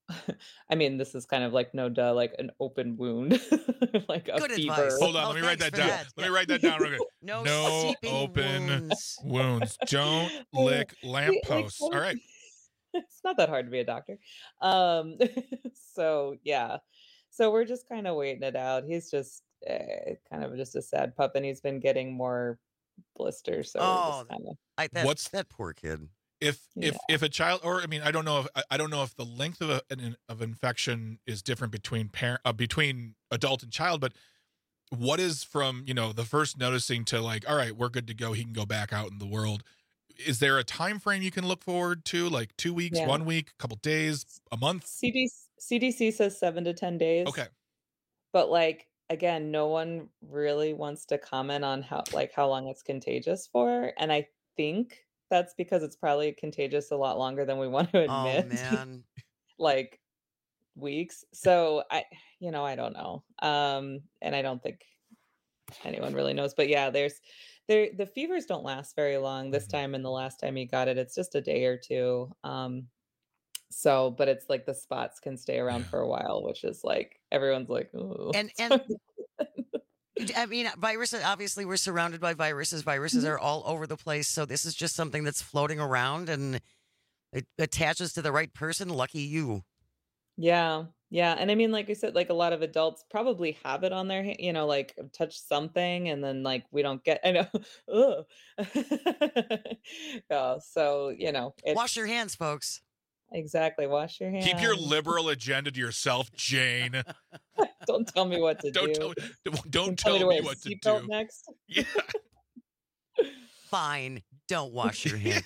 I mean, this is kind of like no duh, like an open wound, like a Good fever. advice. Hold on, Oh, let me write thanks that for down. that. Let me write that down real quick. No No seeping open wounds. wounds. Don't Uh, lick see, lampposts. like, All right. it's not that hard to be a doctor. Um, so yeah, so we're just kind of waiting it out. He's just uh, kind of just a sad pup, and he's been getting more blisters. So we're Oh, just kind of I, that, What's that poor kid. if Yeah. if if a child, or I mean, I don't know if I- I don't know if the length of a, an, of infection is different between parent uh, between adult and child, but what is from, you know, the first noticing to like, all right, we're good to go, he can go back out in the world. Is there a time frame you can look forward to, like two weeks, Yeah. one week, a couple days, a month? C D C D C says seven to ten days. Okay. But like again, no one really wants to comment on how like how long it's contagious for, and I think that's because it's probably contagious a lot longer than we want to Oh, admit. man. Like weeks. So I you know, I don't know. Um and I don't think anyone really knows, but yeah, there's there the fevers don't last very long this time, and the last time he got it it's just a day or two. Um so but it's like the spots can stay around for a while, which is like everyone's like, "Ooh." And and I mean, viruses, obviously we're surrounded by viruses. Viruses Mhm. are all over the place. So this is just something that's floating around and it attaches to the right person. Lucky you. Yeah. Yeah, and I mean, like I said, like a lot of adults probably have it on their hand, you know, like touch something and then like we don't get I know. Ugh. Yeah, so, you know, Wash your it's hands, folks. exactly, wash your hands. Keep your liberal agenda to yourself, Jane. Don't tell me what to Don't do. tell don't You don't tell me tell to me wear a what to seatbelt do. next. Yeah. Fine. Don't wash your hands.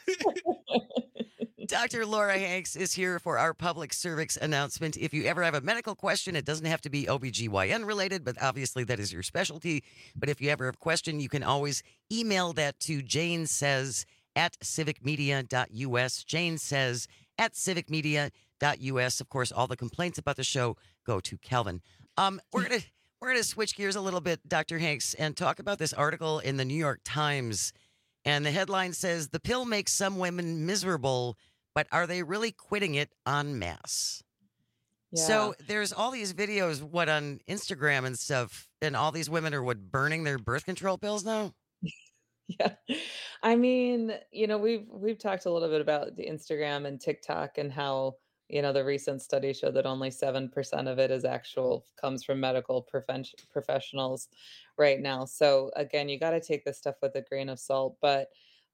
Doctor Laura Hanks is here for our public service announcement. If you ever have a medical question, it doesn't have to be O B G Y N related, but obviously that is your specialty. But if you ever have a question, you can always email that to Jane Says at civic media dot U S. Jane Says at civic media dot U S. Of course, all the complaints about the show go to Calvin. Um, we're gonna we're gonna switch gears a little bit, Doctor Hanks, and talk about this article in the New York Times. And the headline says, "The pill makes some women miserable, but are they really quitting it en masse?" Yeah. So there's all these videos, what, on Instagram and stuff, and all these women are, what, burning their birth control pills now? Yeah. I mean, you know, we've we've talked a little bit about the Instagram and TikTok and how, you know, the recent study showed that only seven percent of it is actual comes from medical prefen- professionals right now. So again, you got to take this stuff with a grain of salt, but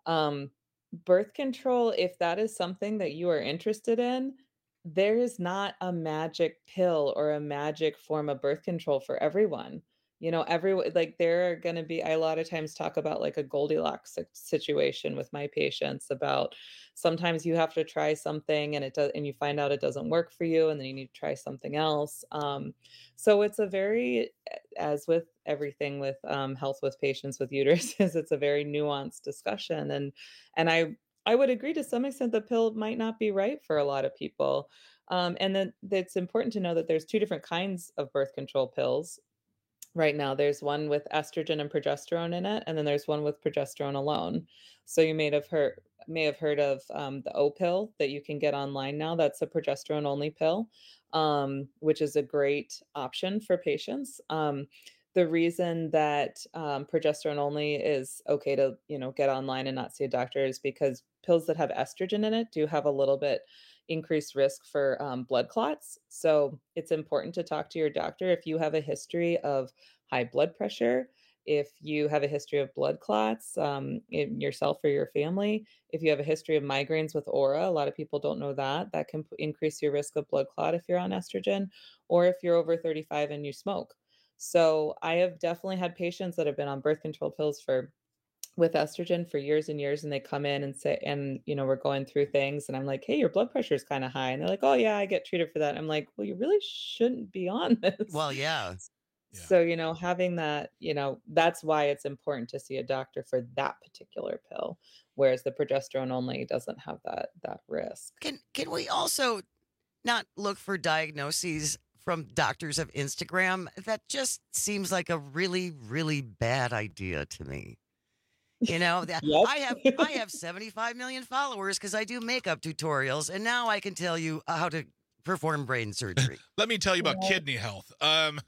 um birth control, if that is something that you are interested in, there is not a magic pill or a magic form of birth control for everyone. You know, everyone like there are going to be I a lot of times talk about like a Goldilocks si- situation with my patients about sometimes you have to try something and it does and you find out it doesn't work for you and then you need to try something else. Um, so it's a very as with everything with um, health with patients with uteruses, it's a very nuanced discussion. And and I I would agree to some extent the pill might not be right for a lot of people. Um, and then it's important to know that there's two different kinds of birth control pills right now. There's one with estrogen and progesterone in it, and then there's one with progesterone alone. So you may have heard may have heard of um, the O pill that you can get online now. That's a progesterone only pill, um, which is a great option for patients. Um, the reason that um, progesterone only is okay to you know get online and not see a doctor is because pills that have estrogen in it do have a little bit increased risk for um, blood clots. So it's important to talk to your doctor if you have a history of high blood pressure, if you have a history of blood clots um, in yourself or your family, if you have a history of migraines with aura. A lot of people don't know that. That can p- increase your risk of blood clot if you're on estrogen, or if you're over thirty-five and you smoke. So I have definitely had patients that have been on birth control pills for with estrogen for years and years, and they come in and say and you know we're going through things and I'm like, hey, your blood pressure is kind of high, and they're like, oh yeah, I get treated for that. I'm like, well, you really shouldn't be on this. Well, yeah. So you know having that, you know that's why it's important to see a doctor for that particular pill, whereas the progesterone only doesn't have that that risk. Can can we also not look for diagnoses from doctors of Instagram? That just seems like a really, really bad idea to me. You know, that Yep. I have I have seventy-five million followers because I do makeup tutorials, and now I can tell you how to perform brain surgery. Let me tell you about Yeah. kidney health. Um,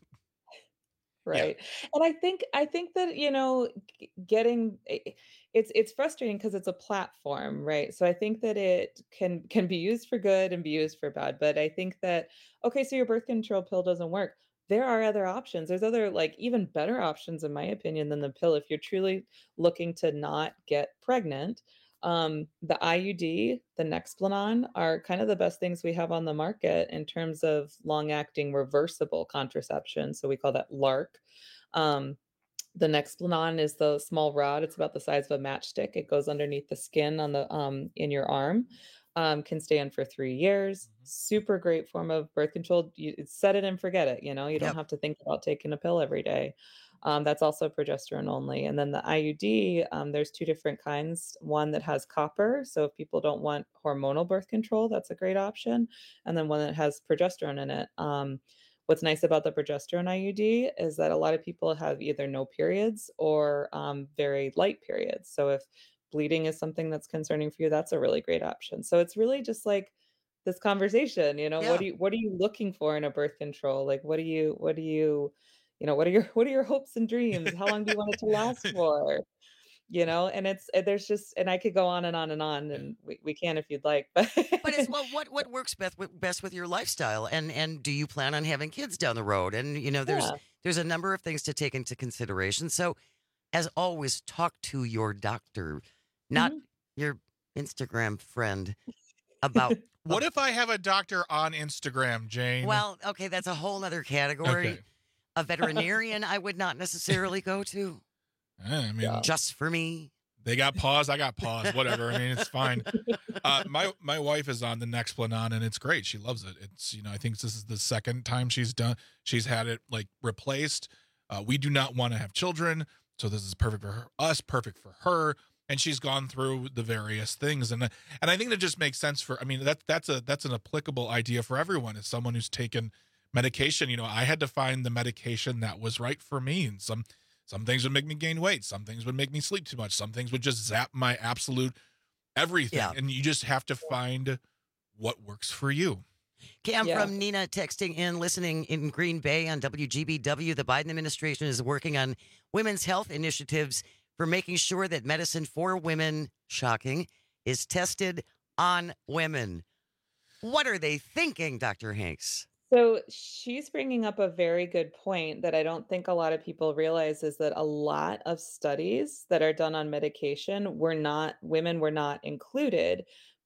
Right. And I think I think that, you know, g- getting i- it's it's frustrating because it's a platform, right? So I think that it can can be used for good and be used for bad. But I think that, okay, so your birth control pill doesn't work. There are other options. There's other, like, even better options, in my opinion, than the pill if you're truly looking to not get pregnant. Um, the I U D, the Nexplanon, are kind of the best things we have on the market in terms of long-acting reversible contraception. So we call that LARC. Um, the Nexplanon is the small rod. It's about the size of a matchstick. It goes underneath the skin on the um in your arm. Um, can stay in for three years. Super great form of birth control. You it's set it and forget it. You know, you don't Yep. have to think about taking a pill every day. Um, that's also progesterone only. And then the I U D, um, there's two different kinds. One that has copper. So if people don't want hormonal birth control, that's a great option. And then one that has progesterone in it. Um, what's nice about the progesterone I U D is that a lot of people have either no periods or um, very light periods. So if bleeding is something that's concerning for you, that's a really great option. So it's really just like this conversation, you know, Yeah. what do you what are you looking for in a birth control? Like what do you what do you you know, what are your what are your hopes and dreams? How long do you want it to last for? You know, and it's and there's just and I could go on and on and on, and we, we can if you'd like, but But it's well, what what works best with, best with your lifestyle, and and do you plan on having kids down the road? And you know, there's Yeah. there's a number of things to take into consideration. So, as always, talk to your doctor, not Mhm. your Instagram friend, about. what if I have a doctor on Instagram, Jane? Well, okay, that's a whole other category. Okay. A veterinarian, I would not necessarily go to Eh, I mean, just for me. they got paws, I got paws, whatever. I mean, it's fine. Uh, my my wife is on the Nexplanon, and it's great. She loves it. It's you know, I think this is the second time she's done. She's had it like replaced. Uh, we do not want to have children, so this is perfect for her, us, perfect for her. And she's gone through the various things, and and I think that just makes sense for. I mean, that that's a that's an applicable idea for everyone. As someone who's taken medication, you know, I had to find the medication that was right for me, and some. Some things would make me gain weight. Some things would make me sleep too much. Some things would just zap my absolute everything. Yeah. And you just have to find what works for you. Cam Yeah. from Nina texting in, listening in Green Bay on W G B W. The Biden administration is working on women's health initiatives for making sure that medicine for women, shocking, is tested on women. What are they thinking, Doctor Hanks? So she's bringing up a very good point that I don't think a lot of people realize is that a lot of studies that are done on medication were not, women were not included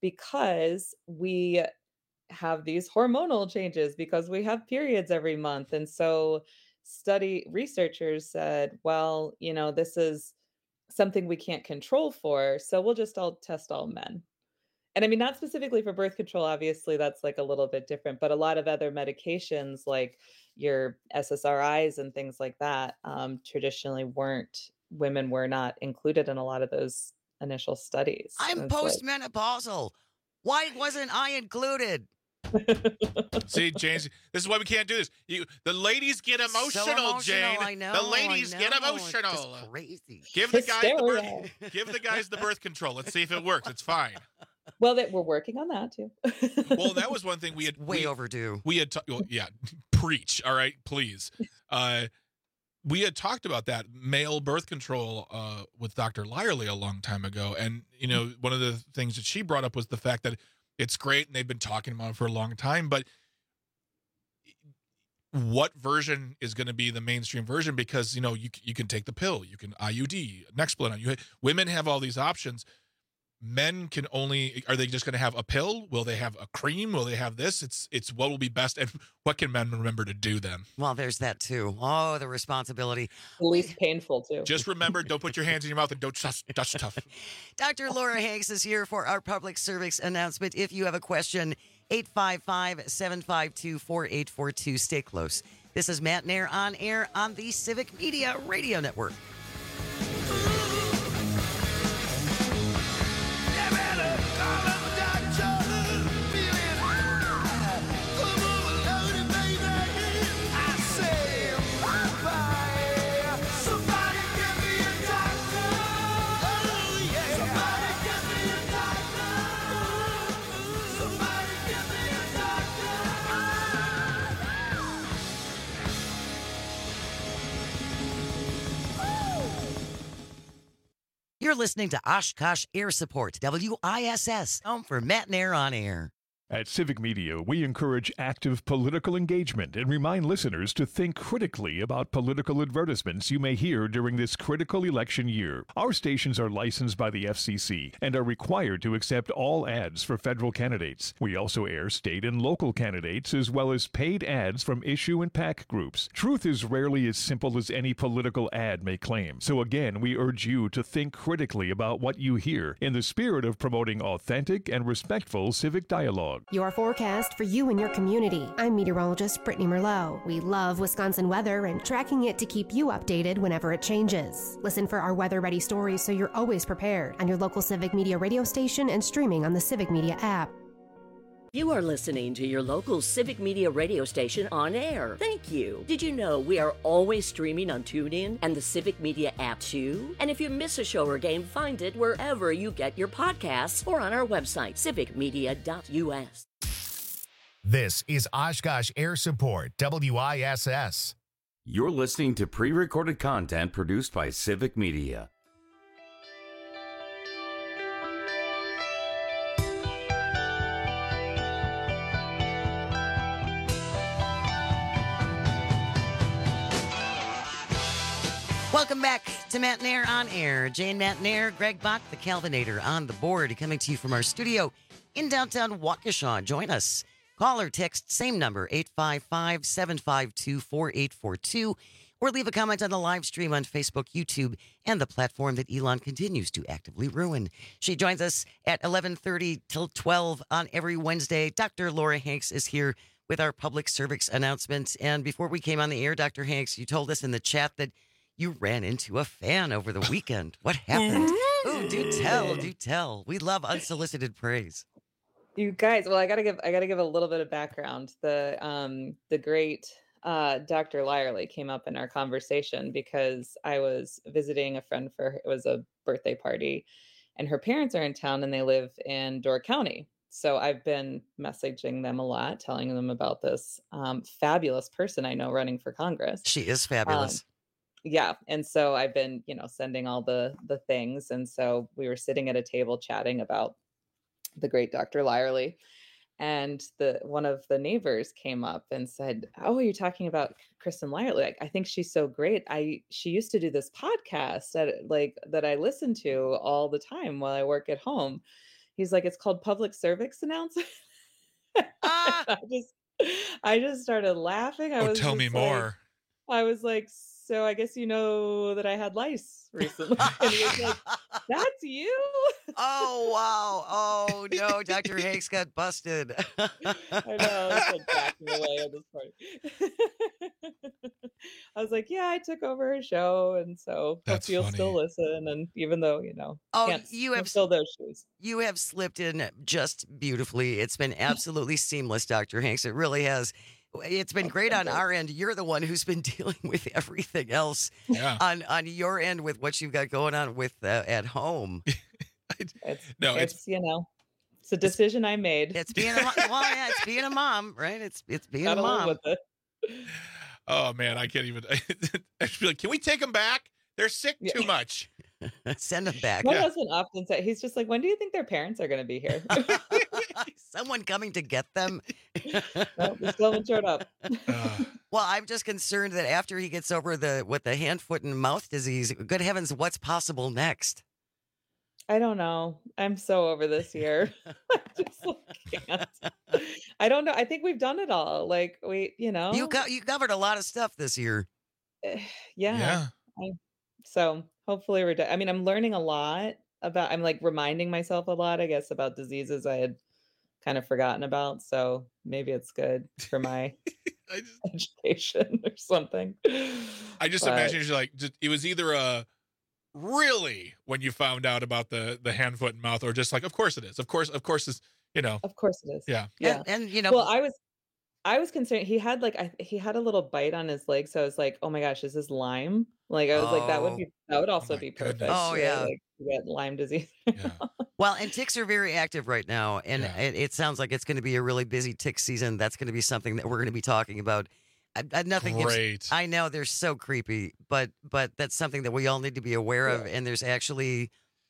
because we have these hormonal changes because we have periods every month. And so study researchers said, well, you know, this is something we can't control for, so we'll just all test all men. And I mean, not specifically for birth control, obviously, that's like a little bit different, but a lot of other medications like your S S R Is and things like that um, traditionally weren't, women were not included in a lot of those initial studies. I'm And it's like- postmenopausal. Why wasn't I included? See, James, this is why we can't do this. You, the ladies get emotional, emotional, Jane. I know, the I ladies get know, it's just emotional. crazy. Give the guys the Hysteria. birth, give the guys the birth control. Let's see if it works. It's fine. Well, that we're working on that too. Well, that was one thing we had Way we, overdue. We had, ta- well, yeah, preach. All right, please. Uh, we had talked about that male birth control uh, with Doctor Lyerly a long time ago, and you know, one of the things that she brought up was the fact that it's great, and they've been talking about it for a long time, but what version is going to be the mainstream version? Because you know, you you can take the pill, you can I U D, Nexplanon. You women have all these options. Men can only, are they just going to have a pill? Will they have a cream? Will they have this? It's it's what will be best, and what can men remember to do then? Well, there's that too. Oh, the responsibility. The least painful too. Just remember, don't put your hands in your mouth and don't touch, touch stuff. Doctor Laura Hanks is here for our public service announcement. If you have a question, eight five five, seven five two, four eight four two. Stay close. This is Matt Nair on air on the Civic Media Radio Network. You're listening to Oshkosh Air Support, W I S S, home for Matt and Air on Air. At Civic Media, we encourage active political engagement and remind listeners to think critically about political advertisements you may hear during this critical election year. Our stations are licensed by the F C C and are required to accept all ads for federal candidates. We also air state and local candidates as well as paid ads from issue and PAC groups. Truth is rarely as simple as any political ad may claim. So again, we urge you to think critically about what you hear in the spirit of promoting authentic and respectful civic dialogue. Your forecast for you and your community. I'm meteorologist Brittany Merlot. We love Wisconsin weather and tracking it to keep you updated whenever it changes. Listen for our weather-ready stories so you're always prepared on your local Civic Media radio station and streaming on the Civic Media app. You are listening to your local Civic Media radio station on air. Thank you. Did you know we are always streaming on TuneIn and the Civic Media app too? And if you miss a show or game, find it wherever you get your podcasts or on our website, civic media dot U S. This is Oshkosh Air Support, W I S S. You're listening to pre-recorded content produced by Civic Media. Welcome back to Matt and Air on Air. Jane Matt and Air, Greg Bach, the Calvinator on the board, coming to you from our studio in downtown Waukesha. Join us. Call or text, same number, eight five five, seven five two, four eight four two, or leave a comment on the live stream on Facebook, YouTube, and the platform that Elon continues to actively ruin. She joins us at eleven thirty till twelve on every Wednesday. Doctor Laura Hanks is here with our public service announcement. And before we came on the air, Doctor Hanks, you told us in the chat that you ran into a fan over the weekend. What happened? Oh, do tell, do tell. We love unsolicited praise. You guys, well, I gotta give I gotta give a little bit of background. The um the great uh Doctor Lyerly came up in our conversation because I was visiting a friend for her. It was a birthday party, and her parents are in town and they live in Door County. So I've been messaging them a lot, telling them about this um, fabulous person I know running for Congress. She is fabulous. Um, yeah, and so I've been, you know, sending all the the things, and so we were sitting at a table chatting about the great Doctor Lyerly, and the one of the neighbors came up and said, "Oh, you're talking about Kristen Lyerly? I, I think she's so great. I she used to do this podcast that like that I listen to all the time while I work at home." He's like, "It's called Public Service Announcement." Ah! I just I just started laughing. I Oh, was tell me just like- more. I was like, "So I guess you know that I had lice recently." And he was like, "That's you?" Oh, wow. Oh, no. Doctor Hanks got busted. I know. I was like backing away at this point. I was like, "Yeah, I took over her show, and so That's hope you'll funny. still listen." And even though you know, Oh, can't, you can't have- fill those shoes. You have slipped in just beautifully. It's been absolutely seamless, Doctor Hanks. It really has. It's been great on our end. You're the one who's been dealing with everything else Yeah. on, on your end with what you've got going on with uh, at home. It's, No, it's- it's you know, it's a decision I made. It's being a mom. Well, yeah, it's being a mom, right? It's it's being Gotta a live mom. with it. Oh man, I can't even. I should be like, can we take them back? They're sick Yeah. too much. Send them back. My husband often said, he's just like, "When do you think their parents are going to be here?" Someone coming to get them. No, they still haven't showed up. Well, I'm just concerned that after he gets over the with the hand, foot, and mouth disease, good heavens, what's possible next? I don't know. I'm so over this year. I just like, can't. I don't know. I think we've done it all. Like we, you know, You co- you covered a lot of stuff this year. Eh, yeah. Yeah. I, so hopefully we're done. I mean, I'm learning a lot about, I'm like reminding myself a lot, I guess, about diseases I had kind of forgotten about. So maybe it's good for my education or something. I just But- imagine you're like, just, it was either a really when you found out about the the hand, foot, and mouth, or just like, of course it is. Of course, of course is, you know. Of course it is. Yeah. Yeah. And, and you know, Well, I was I was concerned. He had like I he had a little bite on his leg, so I was like, "Oh my gosh, is this Lyme?" Like I was like, "That Oh. would be that would also be perfect." goodness. Oh, right? yeah. Like to get Lyme disease. well, and ticks are very active right now, and Yeah. it, it sounds like it's going to be a really busy tick season. That's going to be something that we're going to be talking about. I, I, nothing gives- Great. I know they're so creepy, but but that's something that we all need to be aware of. And there's actually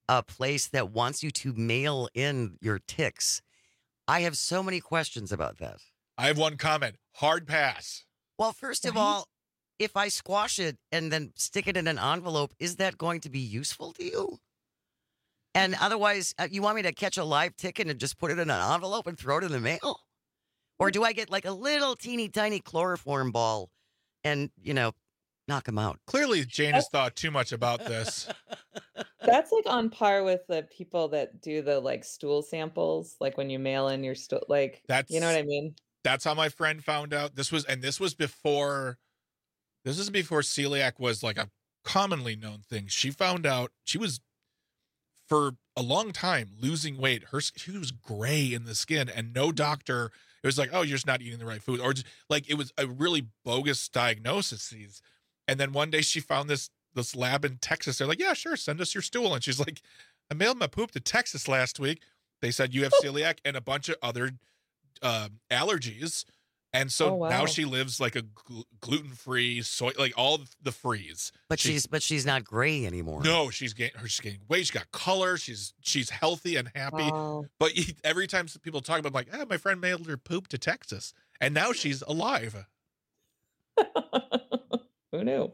a place that wants you to mail in your ticks. I have so many questions about that. I have one comment. Hard pass. Well, first of all, if I squash it and then stick it in an envelope, is that going to be useful to you? And otherwise, uh, you want me to catch a live ticket and just put it in an envelope and throw it in the mail? Or do I get like a little teeny tiny chloroform ball and, you know, knock them out? Clearly, Jane has thought too much about this. That's like on par with the people that do the like stool samples, like when you mail in your stool, like, That's, you know what I mean? That's how my friend found out. This was, and this was before, this is before celiac was like a commonly known thing. She found out she was, for a long time, losing weight. Her, she was gray in the skin, and no doctor, it was like, oh, you're just not eating the right food. Or just, like, it was a really bogus diagnosis. And then one day she found this, this lab in Texas. They're like, yeah, sure, send us your stool. And she's like, I mailed my poop to Texas last week. They said you have celiac and a bunch of other uh, allergies. And so Oh, wow. now she lives like a gl- gluten-free, soy, like all the frees. But She- she's but she's not gray anymore. no, she's getting her. She's getting weight. She's got color. She's she's healthy and happy. Wow. But you- every time some people talk about, it, I'm like, ah, my friend mailed her poop to Texas, and now she's alive. Who knew?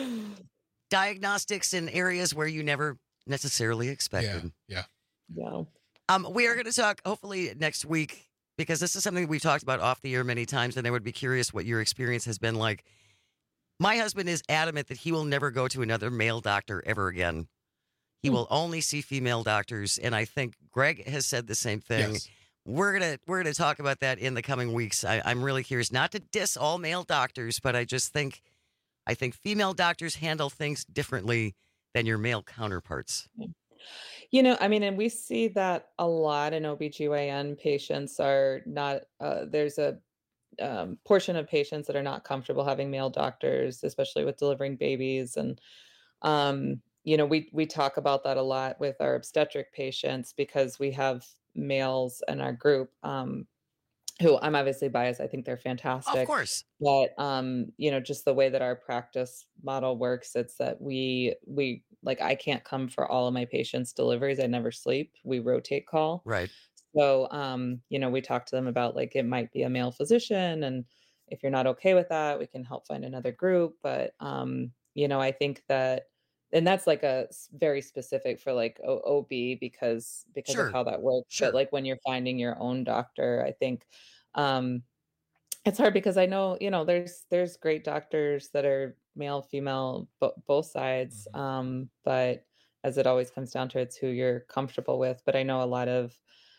Diagnostics in areas where you never necessarily Yeah, expected. yeah. Yeah. Um, we are going to talk hopefully next week, because this is something we've talked about off the air many times, and I would be curious what your experience has been like. My husband is adamant that he will never go to another male doctor ever again. He will only see female doctors, and I think Greg has said the same thing. Yes. We're gonna we're gonna talk about that in the coming weeks. I, I'm really curious, not to diss all male doctors, but I just think I think female doctors handle things differently than your male counterparts. You know, I mean, and we see that a lot in O B G Y N patients are not, uh, there's a um, portion of patients that are not comfortable having male doctors, especially with delivering babies. And, um, you know, we, we talk about that a lot with our obstetric patients because we have males in our group, um, who I'm obviously biased. I think they're fantastic. Of course. But um, you know, just the way that our practice model works, it's that we we like I can't come for all of my patients' deliveries. I never sleep. We rotate call. Right. So um, you know, we talk to them about like it might be a male physician, and if you're not okay with that, we can help find another group. But um, you know, I think that and that's like a s- very specific for like o- OB because because Sure. of how that works. Sure. But like when you're finding your own doctor, I think um it's hard because I know, you know, there's there's great doctors that are male, female, bo- both sides. Mhm. Um, but as it always comes down to, it's who you're comfortable with. But I know a lot of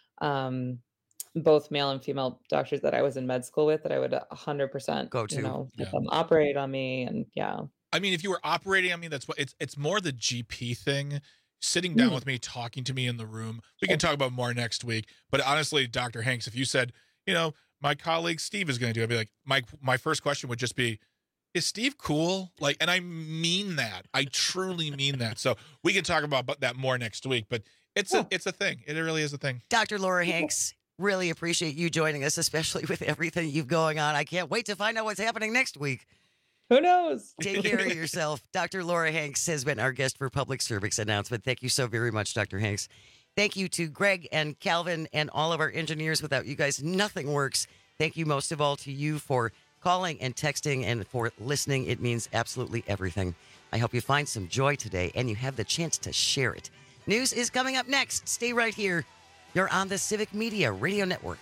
um both male and female doctors that I was in med school with that I would a hundred percent, Go you to. know, Yeah. have them operate on me. And yeah. I mean, if you were operating on me, that's what it's. It's more the G P thing. Sitting down Mm. with me, talking to me in the room. We can talk about more next week. But honestly, Doctor Hanks, if you said, you know, my colleague Steve is going to do it, I'd be like, my my first question would just be, is Steve cool? Like, and I mean that. I truly mean that. So we can talk about bu- that more next week. But it's Yeah. a it's a thing. It really is a thing. Doctor Laura Hanks, really appreciate you joining us, especially with everything you've going on. I can't wait to find out what's happening next week. Who knows? Take care of yourself. Doctor Laura Hanks has been our guest for Public Service Announcement. Thank you so very much, Doctor Hanks. Thank you to Greg and Calvin and all of our engineers. Without you guys, nothing works. Thank you most of all to you for calling and texting and for listening. It means absolutely everything. I hope you find some joy today and you have the chance to share it. News is coming up next. Stay right here. You're on the Civic Media Radio Network.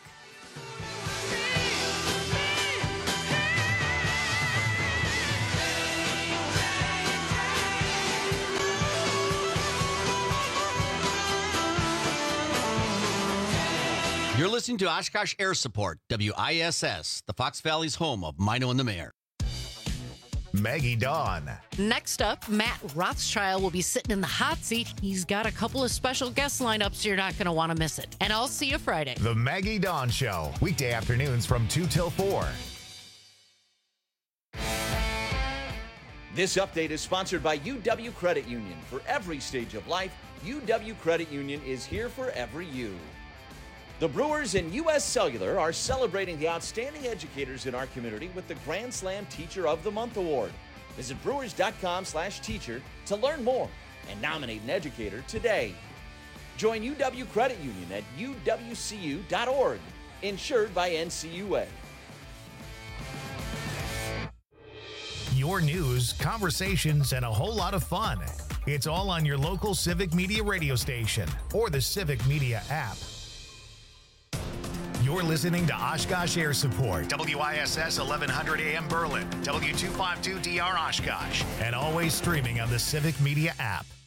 You're listening to Oshkosh Air Support, W I S S, the Fox Valley's home of Mino and the Mayor. Maggie Dawn. Next up, Matt Rothschild will be sitting in the hot seat. He's got a couple of special guest lineups, so you're not going to want to miss it. And I'll see you Friday. The Maggie Dawn Show. Weekday afternoons from two till four. This update is sponsored by U W Credit Union. For every stage of life, U W Credit Union is here for every you. The Brewers and U S Cellular are celebrating the outstanding educators in our community with the Grand Slam Teacher of the Month Award. Visit brewers.com slash teacher to learn more and nominate an educator today. Join U W Credit Union at U W C U dot org. Insured by N C U A. Your news, conversations, and a whole lot of fun. It's all on your local Civic Media radio station or the Civic Media app. You're listening to Oshkosh Air Support, W I S S eleven hundred A M Berlin, W two fifty-two D R Oshkosh, and always streaming on the Civic Media app.